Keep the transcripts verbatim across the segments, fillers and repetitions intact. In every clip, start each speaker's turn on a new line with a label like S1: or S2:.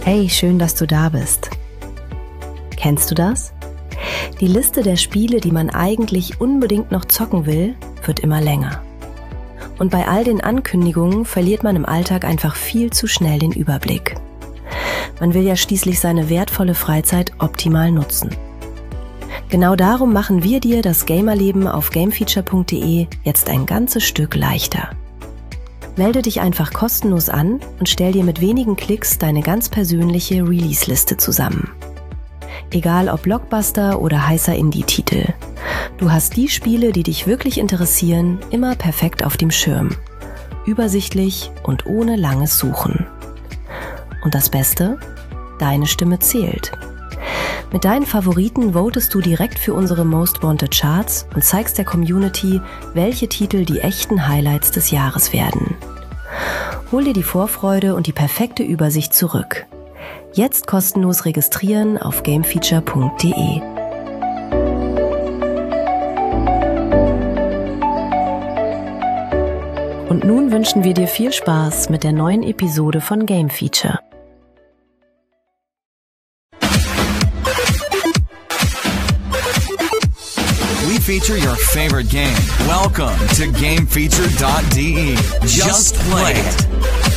S1: Hey, schön, dass du da bist. Kennst du das? Die Liste der Spiele, die man eigentlich unbedingt noch zocken will, wird immer länger. Und bei all den Ankündigungen verliert man im Alltag einfach viel zu schnell den Überblick. Man will ja schließlich seine wertvolle Freizeit optimal nutzen. Genau darum machen wir dir das Gamerleben auf gamefeature punkt de jetzt ein ganzes Stück leichter. Melde dich einfach kostenlos an und stell dir mit wenigen Klicks deine ganz persönliche Release-Liste zusammen. Egal ob Blockbuster oder heißer Indie-Titel. Du hast die Spiele, die dich wirklich interessieren, immer perfekt auf dem Schirm. Übersichtlich und ohne langes Suchen. Und das Beste? Deine Stimme zählt. Mit deinen Favoriten votest du direkt für unsere Most Wanted Charts und zeigst der Community, welche Titel die echten Highlights des Jahres werden. Hol dir die Vorfreude und die perfekte Übersicht zurück. Jetzt kostenlos registrieren auf gamefeature punkt de. Und nun wünschen wir dir viel Spaß mit der neuen Episode von Game Feature.
S2: We feature your favorite game. Welcome to gamefeature dot de. Just play it.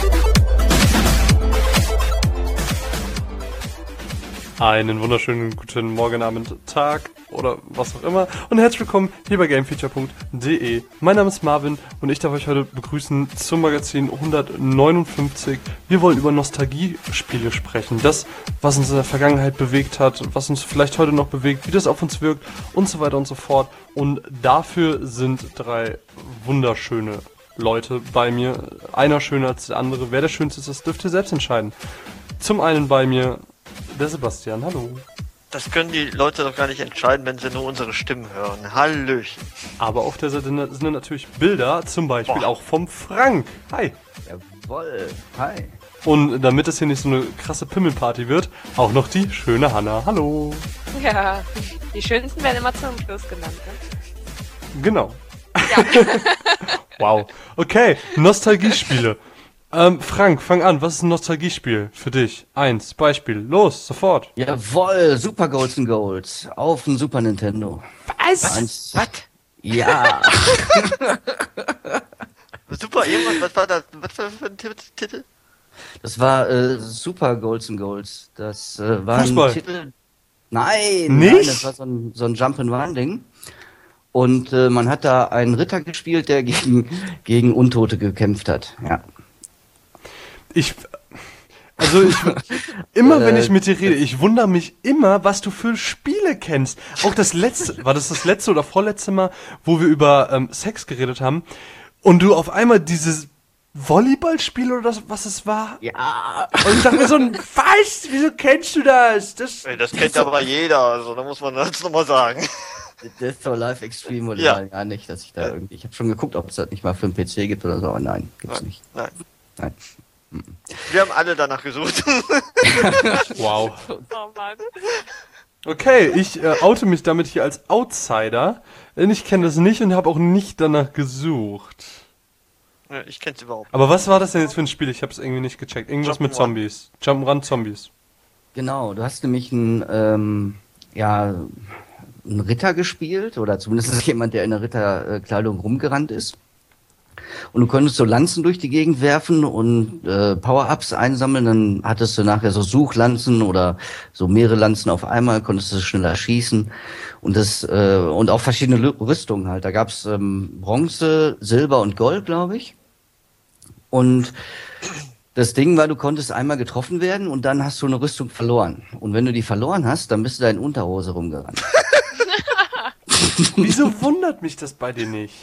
S3: Einen wunderschönen guten Morgen, Abend, Tag oder was auch immer und herzlich willkommen hier bei gamefeature punkt de. Mein Name ist Marvin und ich darf euch heute begrüßen zum Magazin hundertneunundfünfzig. Wir wollen über Nostalgie-Spiele sprechen, das, was uns in der Vergangenheit bewegt hat, was uns vielleicht heute noch bewegt, wie das auf uns wirkt und so weiter und so fort. Und dafür sind drei wunderschöne Leute bei mir. Einer schöner als der andere. Wer der schönste ist, das dürft ihr selbst entscheiden. Zum einen bei mir der Sebastian, hallo.
S4: Das können die Leute doch gar nicht entscheiden, wenn sie nur unsere Stimmen hören. Hallöchen.
S3: Aber auf der Seite sind natürlich Bilder, zum Beispiel Boah. auch vom Frank. Hi.
S5: Jawoll, hi.
S3: Und damit es hier nicht so eine krasse Pimmelparty wird, auch noch die schöne Hanna. Hallo.
S6: Ja, die schönsten werden immer zum Schluss genannt, ne?
S3: Genau.
S6: Ja.
S3: Wow. Okay, Nostalgiespiele. Ähm, Frank, fang an. Was ist ein Nostalgiespiel für dich? Eins, Beispiel. Los, sofort.
S5: Jawoll, Super Golds and Golds auf dem Super Nintendo.
S4: Was?
S5: Eins.
S4: Was?
S5: Ja.
S4: Super, irgendwas, was war das? Was war das für ein Titel?
S5: Das war äh, Super Golds and Golds. Das äh, war
S3: Fußball.
S5: ein Titel. Nein,
S3: Nicht?
S5: nein, das war so ein, so ein Jump-and-Run-Ding. Und äh, man hat da einen Ritter gespielt, der gegen, gegen Untote gekämpft hat. Ja.
S3: Ich, also ich, immer wenn ich mit dir rede, ich wundere mich immer, was du für Spiele kennst. Auch das letzte, war das das letzte oder vorletzte Mal, wo wir über ähm, Sex geredet haben und du auf einmal dieses Volleyballspiel oder das, was es war?
S5: Ja.
S3: Und ich dachte mir so, was? Wieso kennst du das? Das,
S4: Ey, das kennt aber jeder, also da muss man das nochmal sagen.
S5: Death or Life Extreme oder
S4: Ja.
S5: ja nicht, dass ich da irgendwie. Ich habe schon geguckt, ob es das nicht mal für einen P C gibt oder so, aber nein, gibt's
S4: Nein,
S5: nicht.
S4: nein.
S5: Nein.
S4: Wir haben alle danach gesucht.
S3: Wow.
S6: Oh Mann.
S3: Okay, ich äh, oute mich damit hier als Outsider, denn ich kenne das nicht und habe auch nicht danach gesucht.
S4: Ja, ich kenn's überhaupt nicht.
S3: Aber was war das denn jetzt für ein Spiel? Ich habe es irgendwie nicht gecheckt. Irgendwas mit
S4: Jump'n'Run.
S3: Zombies. Jump'n'Run Zombies.
S5: Genau, du hast nämlich einen, ähm, ja, einen Ritter gespielt, oder zumindest jemand, der in der Ritterkleidung rumgerannt ist. Und du konntest so Lanzen durch die Gegend werfen und äh, Power-Ups einsammeln, dann hattest du nachher so Suchlanzen oder so mehrere Lanzen auf einmal, konntest du schneller schießen und das äh, und auch verschiedene Lü- Rüstungen halt. Da gab's ähm, Bronze, Silber und Gold, glaube ich. Und das Ding war, du konntest einmal getroffen werden und dann hast du eine Rüstung verloren. Und wenn du die verloren hast, dann bist du da in Unterhose rumgerannt.
S3: Wieso wundert mich das bei dir nicht?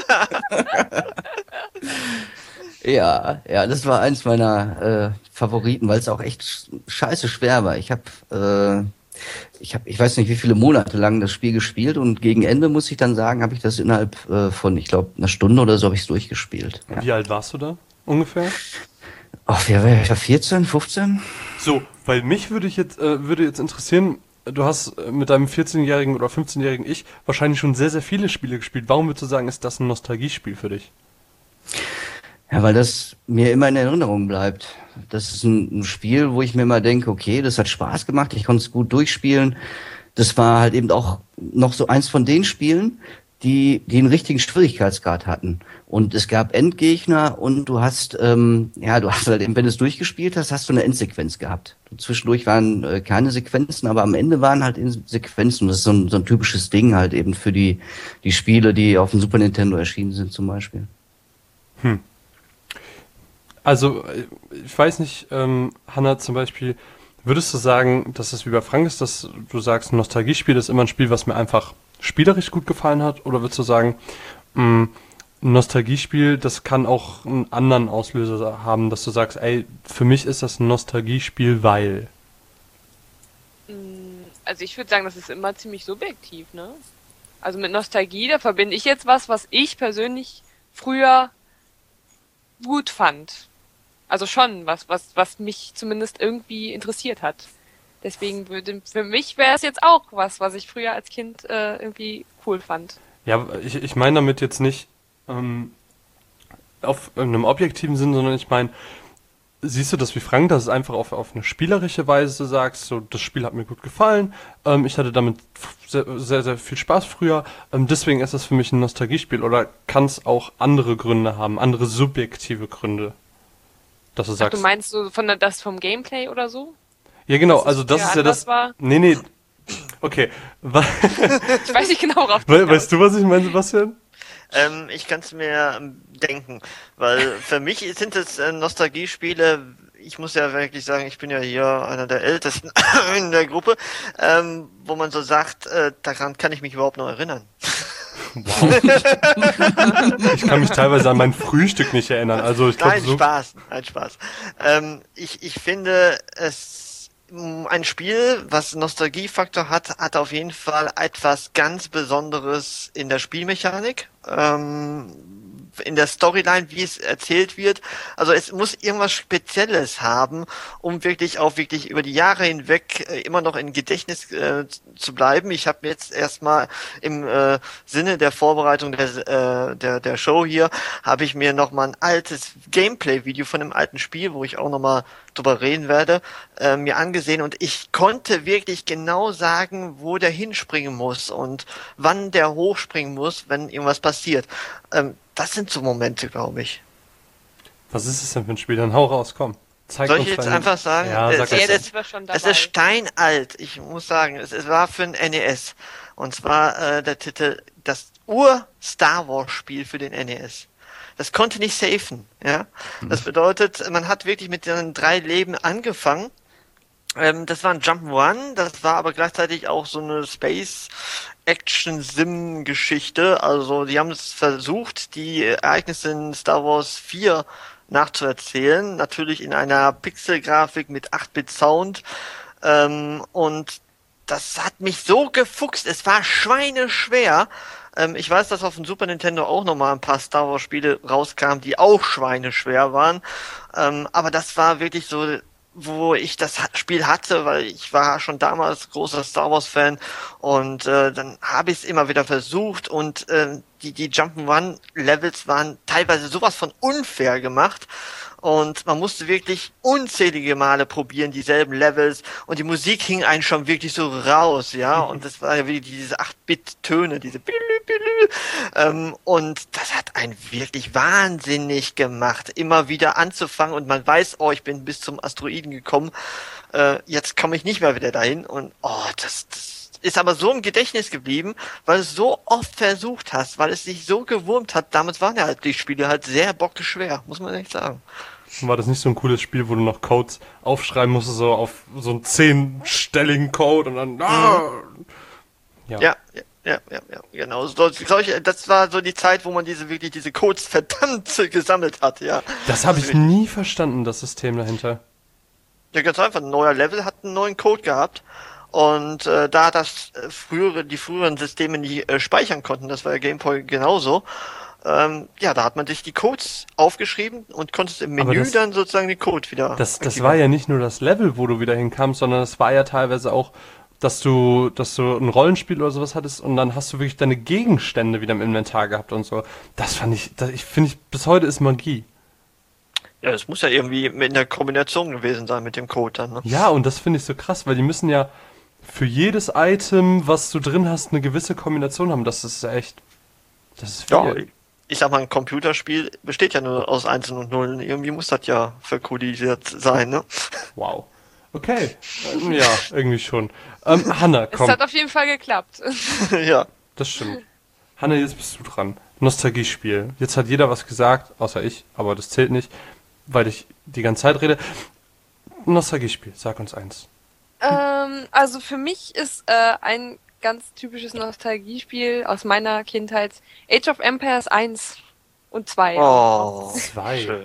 S5: Ja, ja, das war eins meiner äh, Favoriten, weil es auch echt sch- scheiße schwer war. Ich habe, äh, ich habe, ich weiß nicht, wie viele Monate lang das Spiel gespielt und gegen Ende muss ich dann sagen, habe ich das innerhalb äh, von, ich glaube, einer Stunde oder so habe ich es durchgespielt. Ja.
S3: Wie alt warst du da ungefähr?
S5: Ach, wer war ich da? vierzehn, fünfzehn?
S3: So, weil mich würde ich jetzt äh, würde jetzt interessieren, du hast äh, mit deinem vierzehnjährigen oder fünfzehnjährigen Ich wahrscheinlich schon sehr, sehr viele Spiele gespielt. Warum würdest du sagen, ist das ein Nostalgiespiel für dich?
S5: Ja, weil das mir immer in Erinnerung bleibt. Das ist ein, ein Spiel, wo ich mir immer denke, okay, das hat Spaß gemacht, ich konnte es gut durchspielen. Das war halt eben auch noch so eins von den Spielen, die, die einen richtigen Schwierigkeitsgrad hatten. Und es gab Endgegner und du hast, ähm, ja, du hast halt eben, wenn du es durchgespielt hast, hast du eine Endsequenz gehabt. Zwischendurch waren äh, keine Sequenzen, aber am Ende waren halt eben Sequenzen. Das ist so ein, so ein typisches Ding halt eben für die, die Spiele, die auf dem Super Nintendo erschienen sind zum Beispiel.
S3: Hm. Also, ich weiß nicht, ähm, Hanna, zum Beispiel, würdest du sagen, dass es wie bei Frank ist, dass du sagst, ein Nostalgiespiel ist immer ein Spiel, was mir einfach spielerisch gut gefallen hat? Oder würdest du sagen, mh, ein Nostalgiespiel, das kann auch einen anderen Auslöser haben, dass du sagst, ey, für mich ist das ein Nostalgiespiel, weil...
S6: Also ich würde sagen, das ist immer ziemlich subjektiv, ne? Also mit Nostalgie, da verbinde ich jetzt was, was ich persönlich früher gut fand. Also schon was, was, was mich zumindest irgendwie interessiert hat. Deswegen würde, für mich wäre es jetzt auch was, was ich früher als Kind äh, irgendwie cool fand.
S3: Ja, ich, ich meine damit jetzt nicht ähm, auf einem objektiven Sinn, sondern ich meine, siehst du das wie Frank, dass es einfach auf, auf eine spielerische Weise sagst, so, das Spiel hat mir gut gefallen, ähm, ich hatte damit sehr, sehr, sehr viel Spaß früher, ähm, deswegen ist das für mich ein Nostalgiespiel, oder kann es auch andere Gründe haben, andere subjektive Gründe, dass du
S6: Ach,
S3: sagst...
S6: du meinst so von der, das vom Gameplay oder so?
S3: Ja, genau,
S6: dass
S3: also
S6: es
S3: das
S6: früher
S3: ist ja das...
S6: anders war?
S3: Nee, nee, okay. We-
S6: Ich weiß nicht genau, worauf du
S3: We-
S6: hinaus.
S3: weißt du, was ich meine, Sebastian?
S4: Ähm, ich kann es mir ähm, denken, weil für mich sind es äh, Nostalgiespiele. Ich muss ja wirklich sagen, ich bin ja hier einer der Ältesten in der Gruppe, ähm, wo man so sagt, äh, daran kann ich mich überhaupt noch erinnern.
S3: Wow. Ich kann mich teilweise an mein Frühstück nicht erinnern, also ich glaube
S4: Nein,
S3: so...
S4: Spaß, nein, Spaß. Ähm, ich, ich finde es mh, ein Spiel, was Nostalgiefaktor hat, hat auf jeden Fall etwas ganz Besonderes in der Spielmechanik, ähm, in der Storyline, wie es erzählt wird. Also es muss irgendwas Spezielles haben, um wirklich auch wirklich über die Jahre hinweg äh, immer noch im Gedächtnis äh, zu bleiben. Ich habe jetzt erstmal im äh, Sinne der Vorbereitung der, äh, der, der Show hier, habe ich mir nochmal ein altes Gameplay-Video von einem alten Spiel, wo ich auch nochmal drüber reden werde, äh, mir angesehen, und ich konnte wirklich genau sagen, wo der hinspringen muss und wann der hochspringen muss, wenn irgendwas passiert. Ähm, das sind so Momente, glaube ich.
S3: Was ist es denn für ein Spiel? Dann hau raus, komm. Zeig
S4: Soll
S3: uns
S4: ich jetzt
S3: deinen-
S4: einfach sagen?
S3: Ja,
S4: es,
S3: sag
S4: es,
S3: das
S6: Jetzt
S3: dann.
S4: es,
S6: sind wir schon
S4: es
S6: dabei.
S4: ist steinalt. Ich muss sagen, es, es war für ein N E S. Und zwar äh, der Titel, das Ur-Star Wars-Spiel für den N E S. Das konnte nicht safen, ja. Das bedeutet, man hat wirklich mit den drei Leben angefangen. Ähm, das war ein Jump'n'Run, das war aber gleichzeitig auch so eine Space-Action-Sim-Geschichte. Also die haben es versucht, die Ereignisse in Star Wars vier nachzuerzählen. Natürlich in einer Pixelgrafik mit acht Bit Sound. Ähm, und das hat mich so gefuchst. Es war schweineschwer. Ähm, ich weiß, dass auf dem Super Nintendo auch nochmal ein paar Star Wars Spiele rauskamen, die auch schweineschwer waren. Ähm, aber das war wirklich so, wo ich das Spiel hatte, weil ich war schon damals großer Star Wars Fan, und äh, dann habe ich es immer wieder versucht, und äh, die die Jump'n'Run Levels waren teilweise sowas von unfair gemacht, und man musste wirklich unzählige Male probieren, dieselben Levels, und die Musik hing einen schon wirklich so raus, ja, und das war ja wirklich diese acht Bit Töne, diese ähm, und das hat einen wirklich wahnsinnig gemacht, immer wieder anzufangen, und man weiß, oh, ich bin bis zum Asteroiden gekommen, äh, jetzt komme ich nicht mehr wieder dahin, und oh, das, das ist aber so im Gedächtnis geblieben, weil du es so oft versucht hast, weil es dich so gewurmt hat. Damals waren ja halt die Spiele halt sehr bockeschwer, muss man echt sagen.
S3: War das nicht so ein cooles Spiel, wo du noch Codes aufschreiben musstest, so auf so einen zehnstelligen Code und dann... Ah! Ja.
S4: Ja, ja, ja, ja, ja, genau. So, solche, das war so die Zeit, wo man diese wirklich diese Codes verdammt gesammelt hat, ja.
S3: Das habe ich nie verstanden, das System dahinter.
S4: Ja, ganz einfach. Ein neuer Level hat einen neuen Code gehabt. Und äh, da das äh, frühere, die früheren Systeme nie äh, speichern konnten, das war ja Game Boy genauso, ähm, ja, da hat man sich die Codes aufgeschrieben und konnte im
S3: Aber
S4: Menü
S3: das-
S4: dann sozusagen den Code wieder
S3: Das, das
S4: aktivieren.
S3: war ja nicht nur das Level, wo du wieder hinkamst, sondern das war ja teilweise auch, dass du, dass du ein Rollenspiel oder sowas hattest und dann hast du wirklich deine Gegenstände wieder im Inventar gehabt und so. Das fand ich, das ich finde ich, bis heute ist Magie.
S4: Ja, das muss ja irgendwie in der Kombination gewesen sein mit dem Code dann, ne?
S3: Ja, und das finde ich so krass, weil die müssen ja für jedes Item, was du drin hast, eine gewisse Kombination haben. Das ist echt, das ist viel.
S4: Ja, ich sag mal, ein Computerspiel besteht ja nur aus Einsen und Nullen. Irgendwie muss das ja verkodisiert sein, ne?
S3: Wow. Okay. Ähm, ja, irgendwie schon. Ähm, Hanna,
S6: Es
S3: komm.
S6: hat auf jeden Fall geklappt.
S4: Ja.
S3: Das stimmt. Hanna, jetzt bist du dran. Nostalgiespiel. Jetzt hat jeder was gesagt, außer ich, aber das zählt nicht, weil ich die ganze Zeit rede. Nostalgiespiel, sag uns eins.
S6: ähm, also für mich ist äh, ein ganz typisches Nostalgiespiel aus meiner Kindheit Age of Empires eins und zwei.
S4: Oh.
S3: Zwei.
S4: Schön.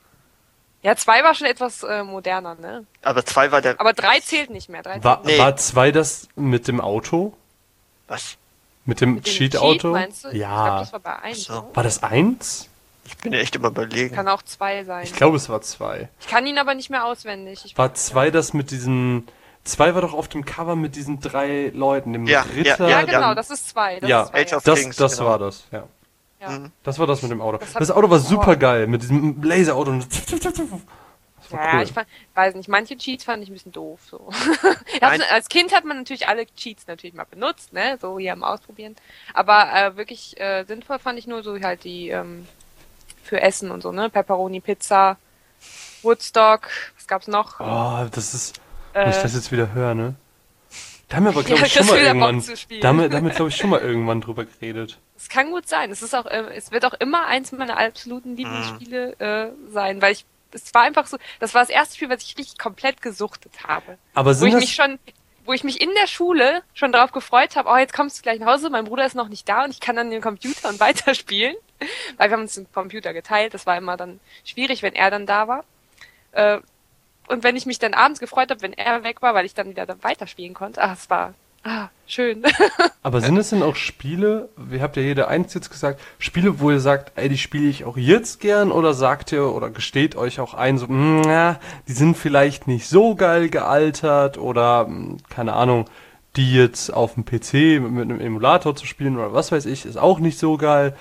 S6: Ja, zwei war schon etwas äh, moderner, ne?
S4: Aber zwei war der.
S6: Aber drei zählt nicht mehr. Drei
S3: War,
S6: zählt nicht
S4: Nee.
S3: war zwei das mit dem Auto?
S4: Was?
S3: Mit dem
S6: mit dem
S3: Cheat-Auto?
S6: meinst du? Ich glaube,
S3: Ja.
S6: das war bei eins.
S4: So.
S6: Oder?
S3: War das eins?
S4: Ich bin echt immer überlegen.
S6: Kann auch zwei sein.
S3: Ich glaube, es war zwei.
S6: Ich kann ihn aber nicht mehr auswendig. Ich
S3: War zwei das mit diesen... Zwei war doch auf dem Cover mit diesen drei Leuten, dem
S4: Ja,
S3: Ritter...
S6: ja,
S4: ja,
S6: genau,
S4: ja.
S6: das ist zwei. Das
S3: Ja,
S6: ist zwei,
S4: Age of
S3: Das,
S4: Kings,
S3: das
S4: genau.
S3: war das, ja.
S6: ja.
S4: Mhm.
S3: Das war das mit dem Auto.
S6: Das
S3: Das,
S6: hat-
S3: Auto war
S6: Oh.
S3: super geil, mit diesem Laserauto. und Das war
S6: Ja,
S3: cool.
S6: ich fand, weiß nicht, manche Cheats fand ich ein bisschen doof. So. Also, als Kind hat man natürlich alle Cheats natürlich mal benutzt, ne, so hier am Ausprobieren. Aber äh, wirklich äh, sinnvoll fand ich nur so halt die ähm, für Essen und so, ne, Pepperoni Pizza, Woodstock, was gab's noch?
S3: Oh, das ist... Wenn ich
S6: Äh,
S3: das jetzt wieder höre, ne? Da haben wir aber, glaube
S6: Ja,
S3: ich, schon
S6: das
S3: mal
S6: will der Bock
S3: irgendwann...
S6: zu spielen.
S3: Damit, damit glaube ich, schon mal irgendwann drüber geredet.
S6: Es kann gut sein. Es ist auch, äh, es wird auch immer eins meiner absoluten Lieblingsspiele äh, sein, weil ich, es war einfach so, das war das erste Spiel, was ich richtig komplett gesuchtet habe.
S3: Aber
S6: Wo
S3: sind
S6: ich
S3: das...
S6: mich schon, wo ich mich in der Schule schon darauf gefreut habe, oh, jetzt kommst du gleich nach Hause, mein Bruder ist noch nicht da und ich kann dann den Computer und weiterspielen. Weil wir haben uns den Computer geteilt, das war immer dann schwierig, wenn er dann da war. Äh, und wenn ich mich dann abends gefreut habe, wenn er weg war, weil ich dann wieder dann weiterspielen konnte, ach, es war ah, schön.
S3: Aber sind es denn auch Spiele, wie habt ihr jeder eins jetzt gesagt, Spiele, wo ihr sagt, ey, die spiele ich auch jetzt gern, oder sagt ihr oder gesteht euch auch ein, so, "Mm, ja, die sind vielleicht nicht so geil gealtert oder, mm, keine Ahnung, die jetzt auf dem P C mit, mit einem Emulator zu spielen oder was weiß ich, ist auch nicht so geil.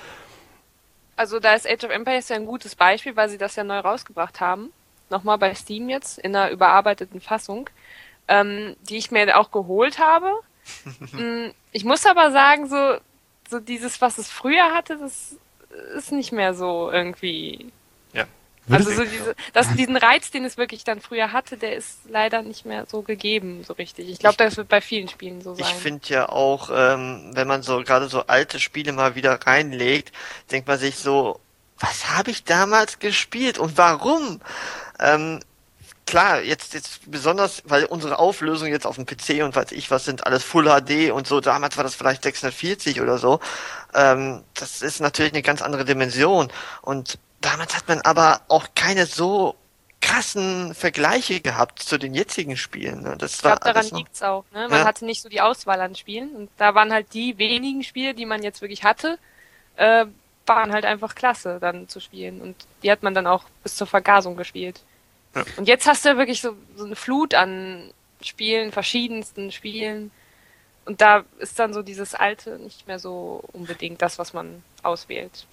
S6: Also da ist Age of Empires ja ein gutes Beispiel, weil sie das ja neu rausgebracht haben. Nochmal bei Steam jetzt, in einer überarbeiteten Fassung, ähm, die ich mir auch geholt habe. Mm, ich muss aber sagen, so, so dieses, was es früher hatte, das ist nicht mehr so irgendwie.
S4: Ja.
S6: Also so diese, das, diesen Reiz, den es wirklich dann früher hatte, der ist leider nicht mehr so gegeben, so richtig. Ich glaube, das wird bei vielen Spielen so sein.
S4: Ich finde ja auch, ähm, wenn man so gerade so alte Spiele mal wieder reinlegt, denkt man sich so, was habe ich damals gespielt und warum? Ähm, klar, jetzt jetzt besonders, weil unsere Auflösung jetzt auf dem P C und weiß ich was sind alles Full H D und so, damals war das vielleicht sechshundertvierzig oder so. Ähm, das ist natürlich eine ganz andere Dimension und damals hat man aber auch keine so krassen Vergleiche gehabt zu den jetzigen Spielen. Ne? Das
S6: Ich
S4: war
S6: glaube, daran
S4: alles noch-
S6: liegt's auch. Ne? Man
S4: Ja.
S6: hatte nicht so die Auswahl an Spielen und da waren halt die wenigen Spiele, die man jetzt wirklich hatte, äh, waren halt einfach klasse dann zu spielen und die hat man dann auch bis zur Vergasung gespielt.
S4: Ja.
S6: Und jetzt hast du ja wirklich so, so eine Flut an Spielen, verschiedensten Spielen und da ist dann so dieses Alte nicht mehr so unbedingt das, was man auswählt.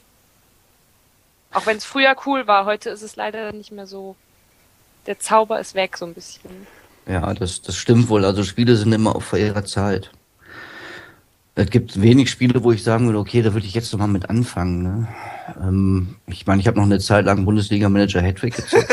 S6: Auch wenn es früher cool war, heute ist es leider nicht mehr so, der Zauber ist weg so ein bisschen.
S5: Ja, das, das stimmt wohl. Also Spiele sind immer auf vor ihrer Zeit. Es gibt wenig Spiele, wo ich sagen würde, okay, da würde ich jetzt noch mal mit anfangen. Ne? Ähm, ich meine, ich habe noch eine Zeit lang Bundesliga-Manager Hattrick gezockt.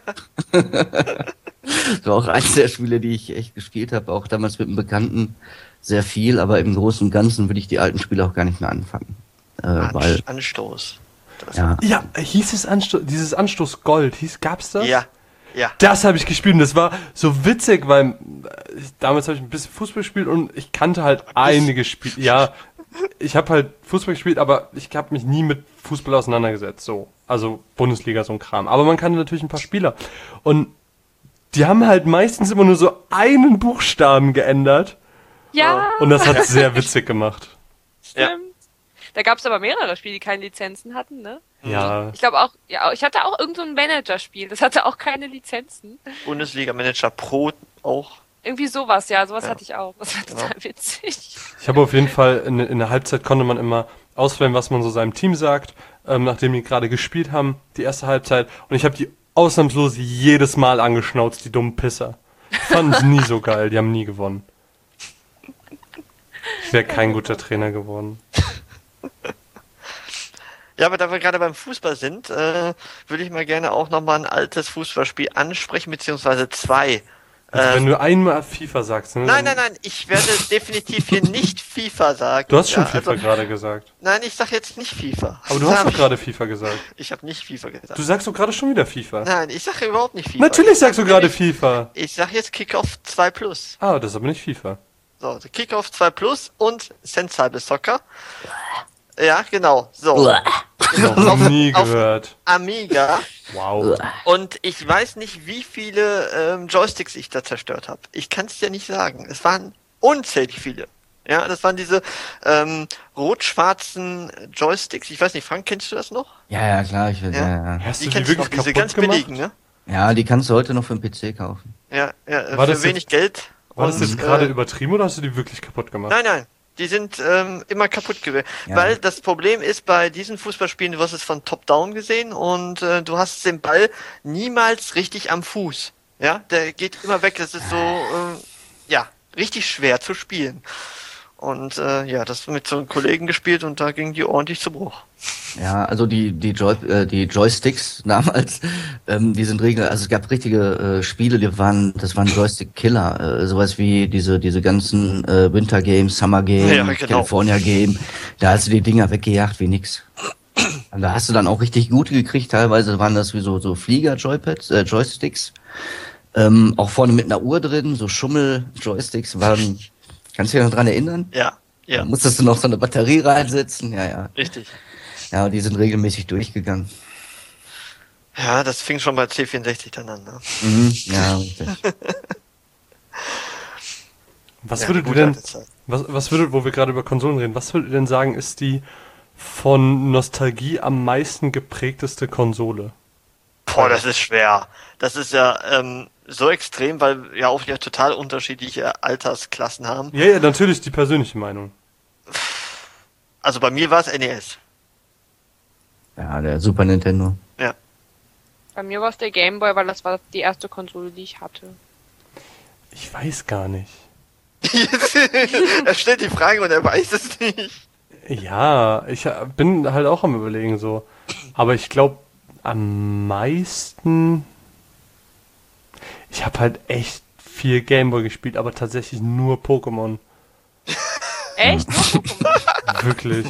S5: Das war auch eines der Spiele, die ich echt gespielt habe, auch damals mit einem Bekannten sehr viel, aber im Großen und Ganzen würde ich die alten Spiele auch gar nicht mehr anfangen. Äh,
S4: An
S5: weil,
S4: Anstoß. Das
S5: ja,
S3: Ja, hieß es Anstoß, dieses Anstoß Gold, hieß, gab's das?
S4: Ja, ja.
S3: Das habe ich gespielt und das war so witzig, weil äh, damals habe ich ein bisschen Fußball gespielt und ich kannte halt einige Spiele. Ja, ich habe halt Fußball gespielt, aber ich habe mich nie mit Fußball auseinandergesetzt, so. Also Bundesliga, so ein Kram. Aber man kannte natürlich ein paar Spieler. Und die haben halt meistens immer nur so einen Buchstaben geändert
S6: Ja,
S3: und das hat sehr witzig gemacht.
S4: Ja.
S6: stimmt. Da gab's aber mehrere Spiele, die keine Lizenzen hatten, ne?
S3: Ja,
S6: Ich glaube auch, ja, ich hatte auch irgend so ein Manager-Spiel, das hatte auch keine Lizenzen.
S4: Bundesliga Manager Pro auch.
S6: Irgendwie sowas, ja, sowas
S4: Ja.
S6: hatte ich auch. Das war
S4: Genau.
S6: total witzig.
S3: ich habe auf jeden Fall in, in der Halbzeit konnte man immer auswählen, was man so seinem Team sagt, ähm, nachdem die gerade gespielt haben, die erste Halbzeit. Und ich habe die ausnahmslos jedes Mal angeschnauzt, die dummen Pisser. Fanden sie nie so geil, die haben nie gewonnen. Ich wäre kein guter Trainer geworden.
S4: Ja, aber da wir gerade beim Fußball sind, äh, würde ich mal gerne auch nochmal ein altes Fußballspiel ansprechen, beziehungsweise zwei.
S3: Also
S4: Äh,
S3: wenn du einmal FIFA sagst, ne?
S4: nein,
S3: dann-
S4: nein, nein, ich werde definitiv hier nicht FIFA sagen.
S3: Du hast schon
S4: ja,
S3: FIFA
S4: also,
S3: gerade gesagt.
S4: Nein, ich sag jetzt nicht FIFA.
S3: Aber du
S4: Das
S3: hast
S4: hab
S3: doch
S4: ich-
S3: gerade FIFA gesagt.
S4: Ich habe nicht FIFA gesagt.
S3: Du sagst doch gerade schon wieder FIFA.
S4: Nein, ich sage überhaupt nicht FIFA.
S3: Natürlich
S4: Ich
S3: sagst du
S4: sag
S3: gerade
S4: nämlich-
S3: FIFA.
S4: Ich sag jetzt Kickoff zwei Plus.
S3: Ah, das ist aber nicht FIFA.
S4: So, also Kickoff zwei Plus und Sensible Soccer. Ja, genau. So.
S3: Noch nie
S4: auf-
S3: gehört.
S4: Amiga.
S3: Wow.
S4: Und ich weiß nicht, wie viele ähm, Joysticks ich da zerstört habe. Ich kann es dir nicht sagen. Es waren unzählig viele. Ja, das waren diese ähm, rot-schwarzen Joysticks. Ich weiß nicht, Frank, kennst du das noch?
S5: Ja, ja, klar, ich will,
S4: Ja.
S5: ja, ja.
S3: Hast
S4: Die
S3: du die
S4: kennst du noch,
S3: wirklich
S4: diese
S3: kaputt
S4: ganz
S3: gemacht?
S4: billigen, ne?
S5: Ja, die kannst du heute noch für den P C kaufen.
S4: Ja, ja
S3: War
S4: für
S3: das
S4: wenig
S3: jetzt-
S4: Geld.
S3: War das
S4: Und,
S3: jetzt gerade
S4: äh,
S3: übertrieben oder hast du die wirklich kaputt gemacht?
S4: Nein, nein. Die sind ähm, immer kaputt gewesen.
S5: Ja.
S4: Weil das Problem ist bei diesen Fußballspielen, du hast es von Top-Down gesehen und äh, du hast den Ball niemals richtig am Fuß. Ja, der geht immer weg. Das ist so, äh, ja, richtig schwer zu spielen. Und äh, ja, das mit so einem Kollegen gespielt und da ging die ordentlich zu Bruch.
S5: Ja, also die die, Joy, äh, die Joysticks damals, ähm, die sind regel, also es gab richtige äh, Spiele, die waren, das waren Joystick-Killer, äh, sowas wie diese diese ganzen äh, Winter Games, Summer Game,
S4: Ja, genau.
S5: California Game, da hast du die Dinger weggejagt wie nix. Und da hast du dann auch richtig gute gekriegt, teilweise waren das wie so so Flieger-Joypads, äh, Joysticks, ähm, auch vorne mit einer Uhr drin, so Schummel-Joysticks waren, kannst du dich noch dran erinnern?
S4: Ja, ja,
S5: Da musstest du noch so eine Batterie reinsetzen, ja, ja.
S4: richtig.
S5: Ja, die sind regelmäßig durchgegangen.
S4: Ja, das fing schon bei C vierundsechzig dann an. Ne?
S5: Mhm, ja, richtig.
S3: Was
S4: Ja,
S3: würdet ihr
S4: gute
S3: denn,
S4: alte Zeit.
S3: was, was würdet, wo wir gerade über Konsolen reden, was würdet ihr denn sagen, ist die von Nostalgie am meisten geprägteste Konsole?
S4: Boah, das ist schwer. Das ist ja ähm, so extrem, weil wir ja auch ja total unterschiedliche Altersklassen haben.
S3: Ja, ja, natürlich die persönliche Meinung.
S4: Also bei mir war es N E S.
S5: Ja, der Super Nintendo.
S4: Ja.
S6: Bei mir war es der Gameboy, weil das war die erste Konsole, die ich hatte.
S3: Ich weiß gar nicht.
S4: Er stellt die Frage und er weiß es nicht.
S3: Ja, ich äh, bin halt auch am Überlegen so. Aber ich glaube, am meisten. Ich habe halt echt viel Gameboy gespielt, aber tatsächlich nur Pokémon.
S6: Echt? Nur Pokémon?
S3: Wirklich.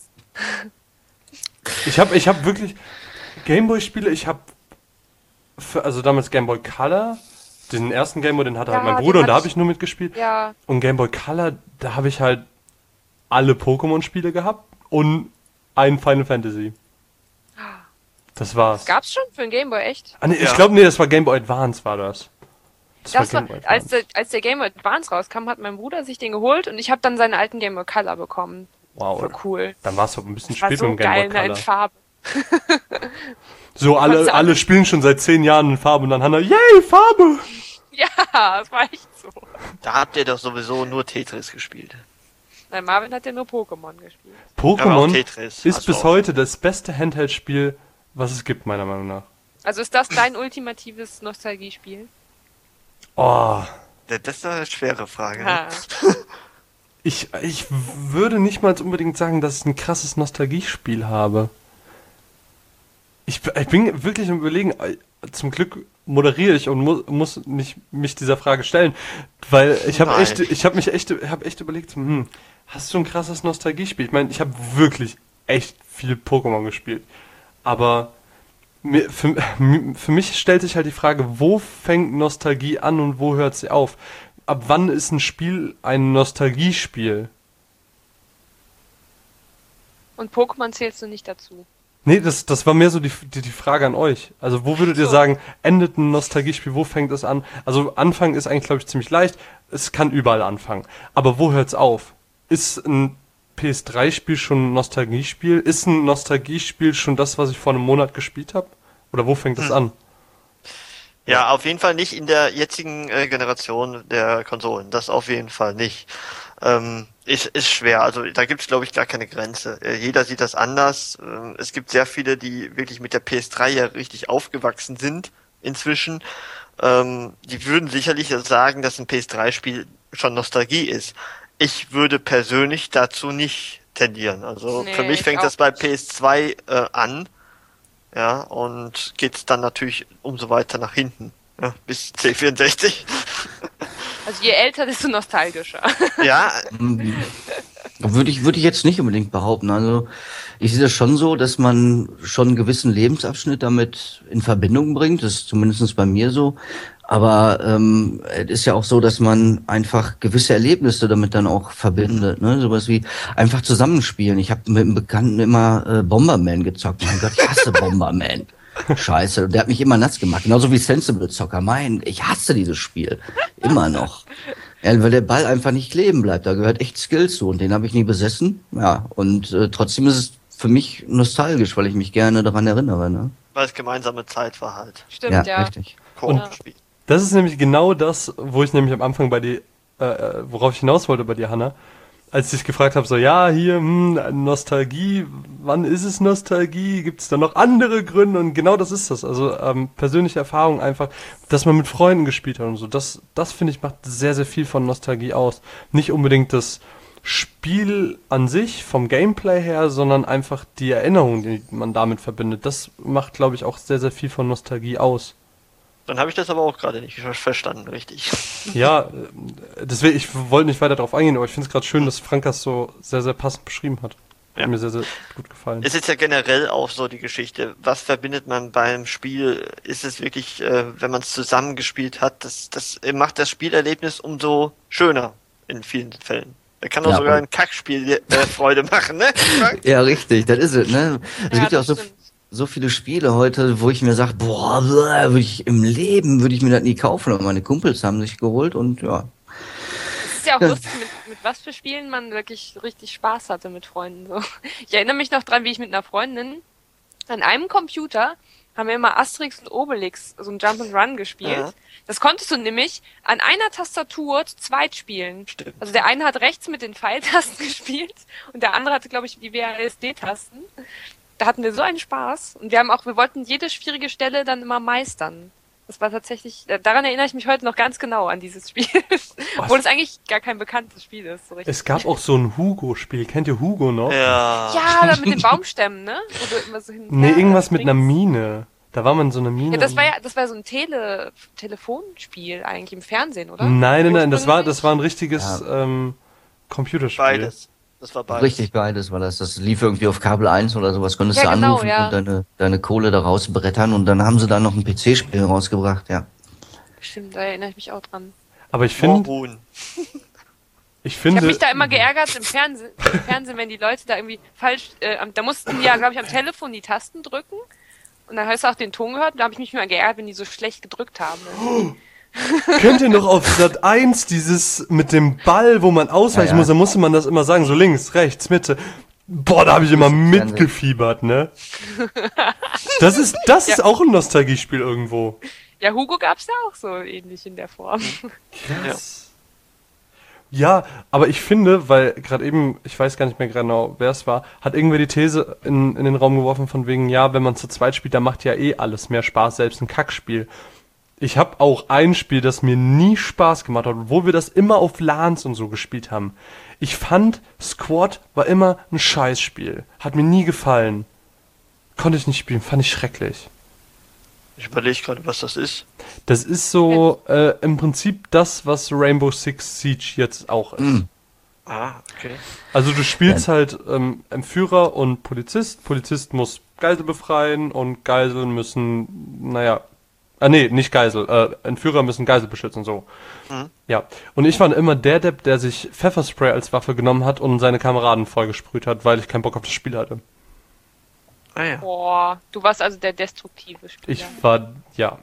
S3: Ich habe ich hab wirklich Gameboy-Spiele, ich habe also damals Gameboy Color, den ersten Gameboy, den hatte halt
S6: Ja,
S3: mein
S6: den
S3: Bruder und da
S6: hatte
S3: habe ich nur mitgespielt.
S6: Ja.
S3: Und Gameboy Color, da habe ich halt alle Pokémon-Spiele gehabt und ein Final Fantasy. Das war's.
S6: Gab's schon für den Gameboy, echt?
S3: Ah, nee, ich
S4: Ja.
S3: glaube, nee, das war Game Boy Advance, war das.
S6: Das war,
S3: Game Boy
S6: als,
S3: Advance.
S6: der, als der Game Boy Advance rauskam, hat mein Bruder sich den geholt und ich habe dann seinen alten Game Boy Color bekommen.
S3: Wow,
S6: Voll cool.
S3: dann war es aber ein bisschen
S6: Das war
S3: spät
S6: so
S3: mit dem Game
S6: geil,
S3: Boy
S6: ne, in
S3: Color.
S6: Farbe.
S3: So, alle,
S6: Konntest du
S3: alle
S6: alles-
S3: spielen schon seit zehn Jahren in Farbe und dann Hanna, yay, Farbe!
S6: Ja, das war echt so.
S4: Da habt ihr doch sowieso nur Tetris gespielt.
S6: Nein, Marvin hat ja nur Pokémon gespielt.
S4: Aber auch
S3: Pokémon
S4: Tetris.
S3: ist
S4: Also
S3: bis
S4: auch-
S3: heute das beste Handheld-Spiel, was es gibt, meiner Meinung nach.
S6: Also ist das dein ultimatives Nostalgiespiel?
S3: Oh,
S4: Das ist doch eine schwere Frage. Ne?
S6: Ha.
S3: ich, ich würde nicht mal unbedingt sagen, dass ich ein krasses Nostalgiespiel habe. Ich, ich bin wirklich am Überlegen, zum Glück moderiere ich und mu muss nicht mich dieser Frage stellen, weil ich habe
S4: Nein.
S3: echt, ich habe mich echt, habe echt überlegt, hm, hast du ein krasses Nostalgiespiel? Ich meine, ich habe wirklich echt viel Pokémon gespielt, aber mir, für, für mich stellt sich halt die Frage, wo fängt Nostalgie an und wo hört sie auf? Ab wann ist ein Spiel ein Nostalgiespiel?
S6: Und Pokémon zählst du nicht dazu.
S3: Nee, das, das war mehr so die, die, die Frage an euch. Also wo würdet ihr
S6: So.
S3: sagen, endet ein Nostalgiespiel, wo fängt es an? Also Anfang ist eigentlich, glaube ich, ziemlich leicht. Es kann überall anfangen. Aber wo hört's auf? Ist ein P S drei Spiel schon ein Nostalgiespiel? Ist ein Nostalgiespiel schon das, was ich vor einem Monat gespielt habe? Oder wo fängt es an?
S4: Ja, auf jeden Fall nicht in der jetzigen äh, Generation der Konsolen. Das auf jeden Fall nicht. Ähm, Ist, ist schwer, also da gibt es, glaube ich, gar keine Grenze. Äh, Jeder sieht das anders. Ähm, Es gibt sehr viele, die wirklich mit der P S drei ja richtig aufgewachsen sind inzwischen. Ähm, Die würden sicherlich sagen, dass ein P S drei Spiel schon Nostalgie ist. Ich würde persönlich dazu nicht tendieren. Also
S6: Nee,
S4: für mich
S6: ich
S4: fängt
S6: auch
S4: das bei
S6: nicht.
S4: P S zwei äh, an, ja, und geht's dann natürlich umso weiter nach hinten, ja, bis C vierundsechzig.
S6: Also je älter, desto nostalgischer.
S4: Ja,
S5: Würde ich, würde ich jetzt nicht unbedingt behaupten. Also ich sehe das schon so, dass man schon einen gewissen Lebensabschnitt damit in Verbindung bringt. Das ist zumindest bei mir so. Aber ähm, es ist ja auch so, dass man einfach gewisse Erlebnisse damit dann auch verbindet. Ne? Sowas wie einfach zusammenspielen. Ich habe mit einem Bekannten immer äh, Bomberman gezockt. Mein Gott, ich hasse Bomberman. Scheiße, und der hat mich immer nass gemacht. Genauso wie Sensible Soccer. Mein, ich hasse dieses Spiel. Immer noch. Ja, weil der Ball einfach nicht kleben bleibt. Da gehört echt Skill zu. Und den habe ich nie besessen. Ja, und äh, trotzdem ist es für mich nostalgisch, weil ich mich gerne daran erinnere. Ne?
S4: weil es gemeinsame Zeit war halt.
S6: Stimmt, ja.
S5: richtig.
S4: Koop-Spiel.
S3: Das ist nämlich genau das, wo ich nämlich am Anfang bei dir, äh, worauf ich hinaus wollte bei dir, Hanna, als ich dich gefragt habe, so, ja, hier, hm, Nostalgie, wann ist es Nostalgie? Gibt es da noch andere Gründe? Und genau das ist das. Also ähm, persönliche Erfahrung einfach, dass man mit Freunden gespielt hat und so. Das, das finde ich, macht sehr, sehr viel von Nostalgie aus. Nicht unbedingt das Spiel an sich, vom Gameplay her, sondern einfach die Erinnerung, die man damit verbindet. Das macht, glaube ich, auch sehr, sehr viel von Nostalgie aus.
S4: Dann habe ich das aber auch gerade nicht verstanden, richtig.
S3: Ja, äh, deswegen, ich wollte nicht weiter darauf eingehen, aber ich finde es gerade schön, dass Frank das so sehr, sehr passend beschrieben hat. Hat
S4: Ja.
S3: mir sehr, sehr gut gefallen.
S4: Es ist ja generell auch so die Geschichte. Was verbindet man beim Spiel? Ist es wirklich, äh, wenn man es zusammengespielt hat, das, das macht das Spielerlebnis umso schöner in vielen Fällen. Da kann auch
S5: Ja,
S4: sogar
S5: und-
S4: ein Kackspiel äh, Freude machen, ne?
S5: Ja, richtig, das ist es, ne? Es
S6: Ja,
S5: gibt ja auch
S6: das
S5: so,
S6: stimmt.
S5: so viele Spiele heute, wo ich mir sage, boah, bläh, würde ich im Leben würde ich mir das nie kaufen, aber meine Kumpels haben sich geholt und ja.
S6: Es ist ja auch
S5: Ja.
S6: lustig, mit, mit was für Spielen man wirklich richtig Spaß hatte mit Freunden. So. Ich erinnere mich noch dran, wie ich mit einer Freundin an einem Computer haben wir immer Asterix und Obelix, so ein Jump'n'Run gespielt.
S4: Ja.
S6: Das konntest du nämlich an einer Tastatur zu zweit spielen.
S4: Stimmt.
S6: Also der eine hat rechts mit den Pfeiltasten gespielt und der andere hatte, glaube ich, die W A S D-Tasten. Da hatten wir so einen Spaß. Und wir haben auch, wir wollten jede schwierige Stelle dann immer meistern. Das war tatsächlich, daran erinnere ich mich heute noch ganz genau an dieses Spiel. Obwohl es eigentlich gar kein bekanntes Spiel ist. So richtig.
S3: Es gab auch so ein Hugo-Spiel. Kennt ihr Hugo noch?
S4: Ja.
S6: Ja, da mit den Baumstämmen, ne? Wo du immer so hin und
S3: Nee,
S6: her
S3: irgendwas mit einer
S6: springst.
S3: Mine. Da war man in so einer Mine.
S6: Ja, das
S3: und-
S6: war ja, das war so ein Tele Telefonspiel eigentlich im Fernsehen, oder?
S3: Nein, nein, nein, das war,
S6: Ursprünglich?
S3: das war ein richtiges ähm, Computerspiel.
S4: Beides. Das war beides.
S5: Richtig beides war das. Das lief irgendwie auf Kabel eins oder sowas. Konntest
S6: Ja,
S5: du
S6: genau,
S5: anrufen
S6: ja.
S5: und deine, deine Kohle da rausbrettern und dann haben sie da noch ein P C-Spiel rausgebracht, ja.
S6: Stimmt, da erinnere ich mich auch dran.
S3: Aber ich finde,
S4: Moorhuhn.
S3: ich
S6: Ich
S3: finde,
S6: habe mich da immer geärgert im Fernsehen, im Fernsehen, wenn die Leute da irgendwie falsch, äh, am- da mussten die ja, glaube ich, am Telefon die Tasten drücken und dann hast du auch den Ton gehört und da habe ich mich immer geärgert, wenn die so schlecht gedrückt haben.
S3: kennt ihr noch auf Sat eins dieses mit dem Ball, wo man ausweichen
S5: Ja, ja.
S3: muss, da musste man das immer sagen, so links, rechts, Mitte. Boah, da habe ich immer
S5: Fernsehen.
S3: mitgefiebert, ne? Das ist, das ist
S6: Ja.
S3: auch ein Nostalgiespiel irgendwo.
S6: Ja, Hugo gab's ja auch so ähnlich in der Form.
S3: Krass. Ja, aber ich finde, weil gerade eben, ich weiß gar nicht mehr genau, wer es war, hat irgendwer die These in, in den Raum geworfen von wegen, ja, wenn man zu zweit spielt, dann macht ja eh alles mehr Spaß, selbst ein Kackspiel. Ich habe auch ein Spiel, das mir nie Spaß gemacht hat, obwohl wir das immer auf LANs und so gespielt haben. Ich fand, Squad war immer ein Scheißspiel. Hat mir nie gefallen. Konnte ich nicht spielen, fand ich schrecklich.
S4: Ich überlege gerade, was das ist.
S3: Das ist so äh, im Prinzip das, was Rainbow Six Siege jetzt auch ist.
S5: Mhm.
S4: Ah, okay.
S3: Also du spielst halt ähm, Entführer und Polizist. Polizist muss Geisel befreien und Geiseln müssen, naja, ah nee, nicht Geisel, äh, Entführer müssen Geisel beschützen, so.
S4: Mhm.
S3: Ja, und ich war immer der Depp, der sich Pfefferspray als Waffe genommen hat und seine Kameraden vollgesprüht hat, weil ich keinen Bock auf das Spiel hatte.
S4: Ah ja.
S6: Boah, du warst also der destruktive Spieler.
S3: Ich war, ja,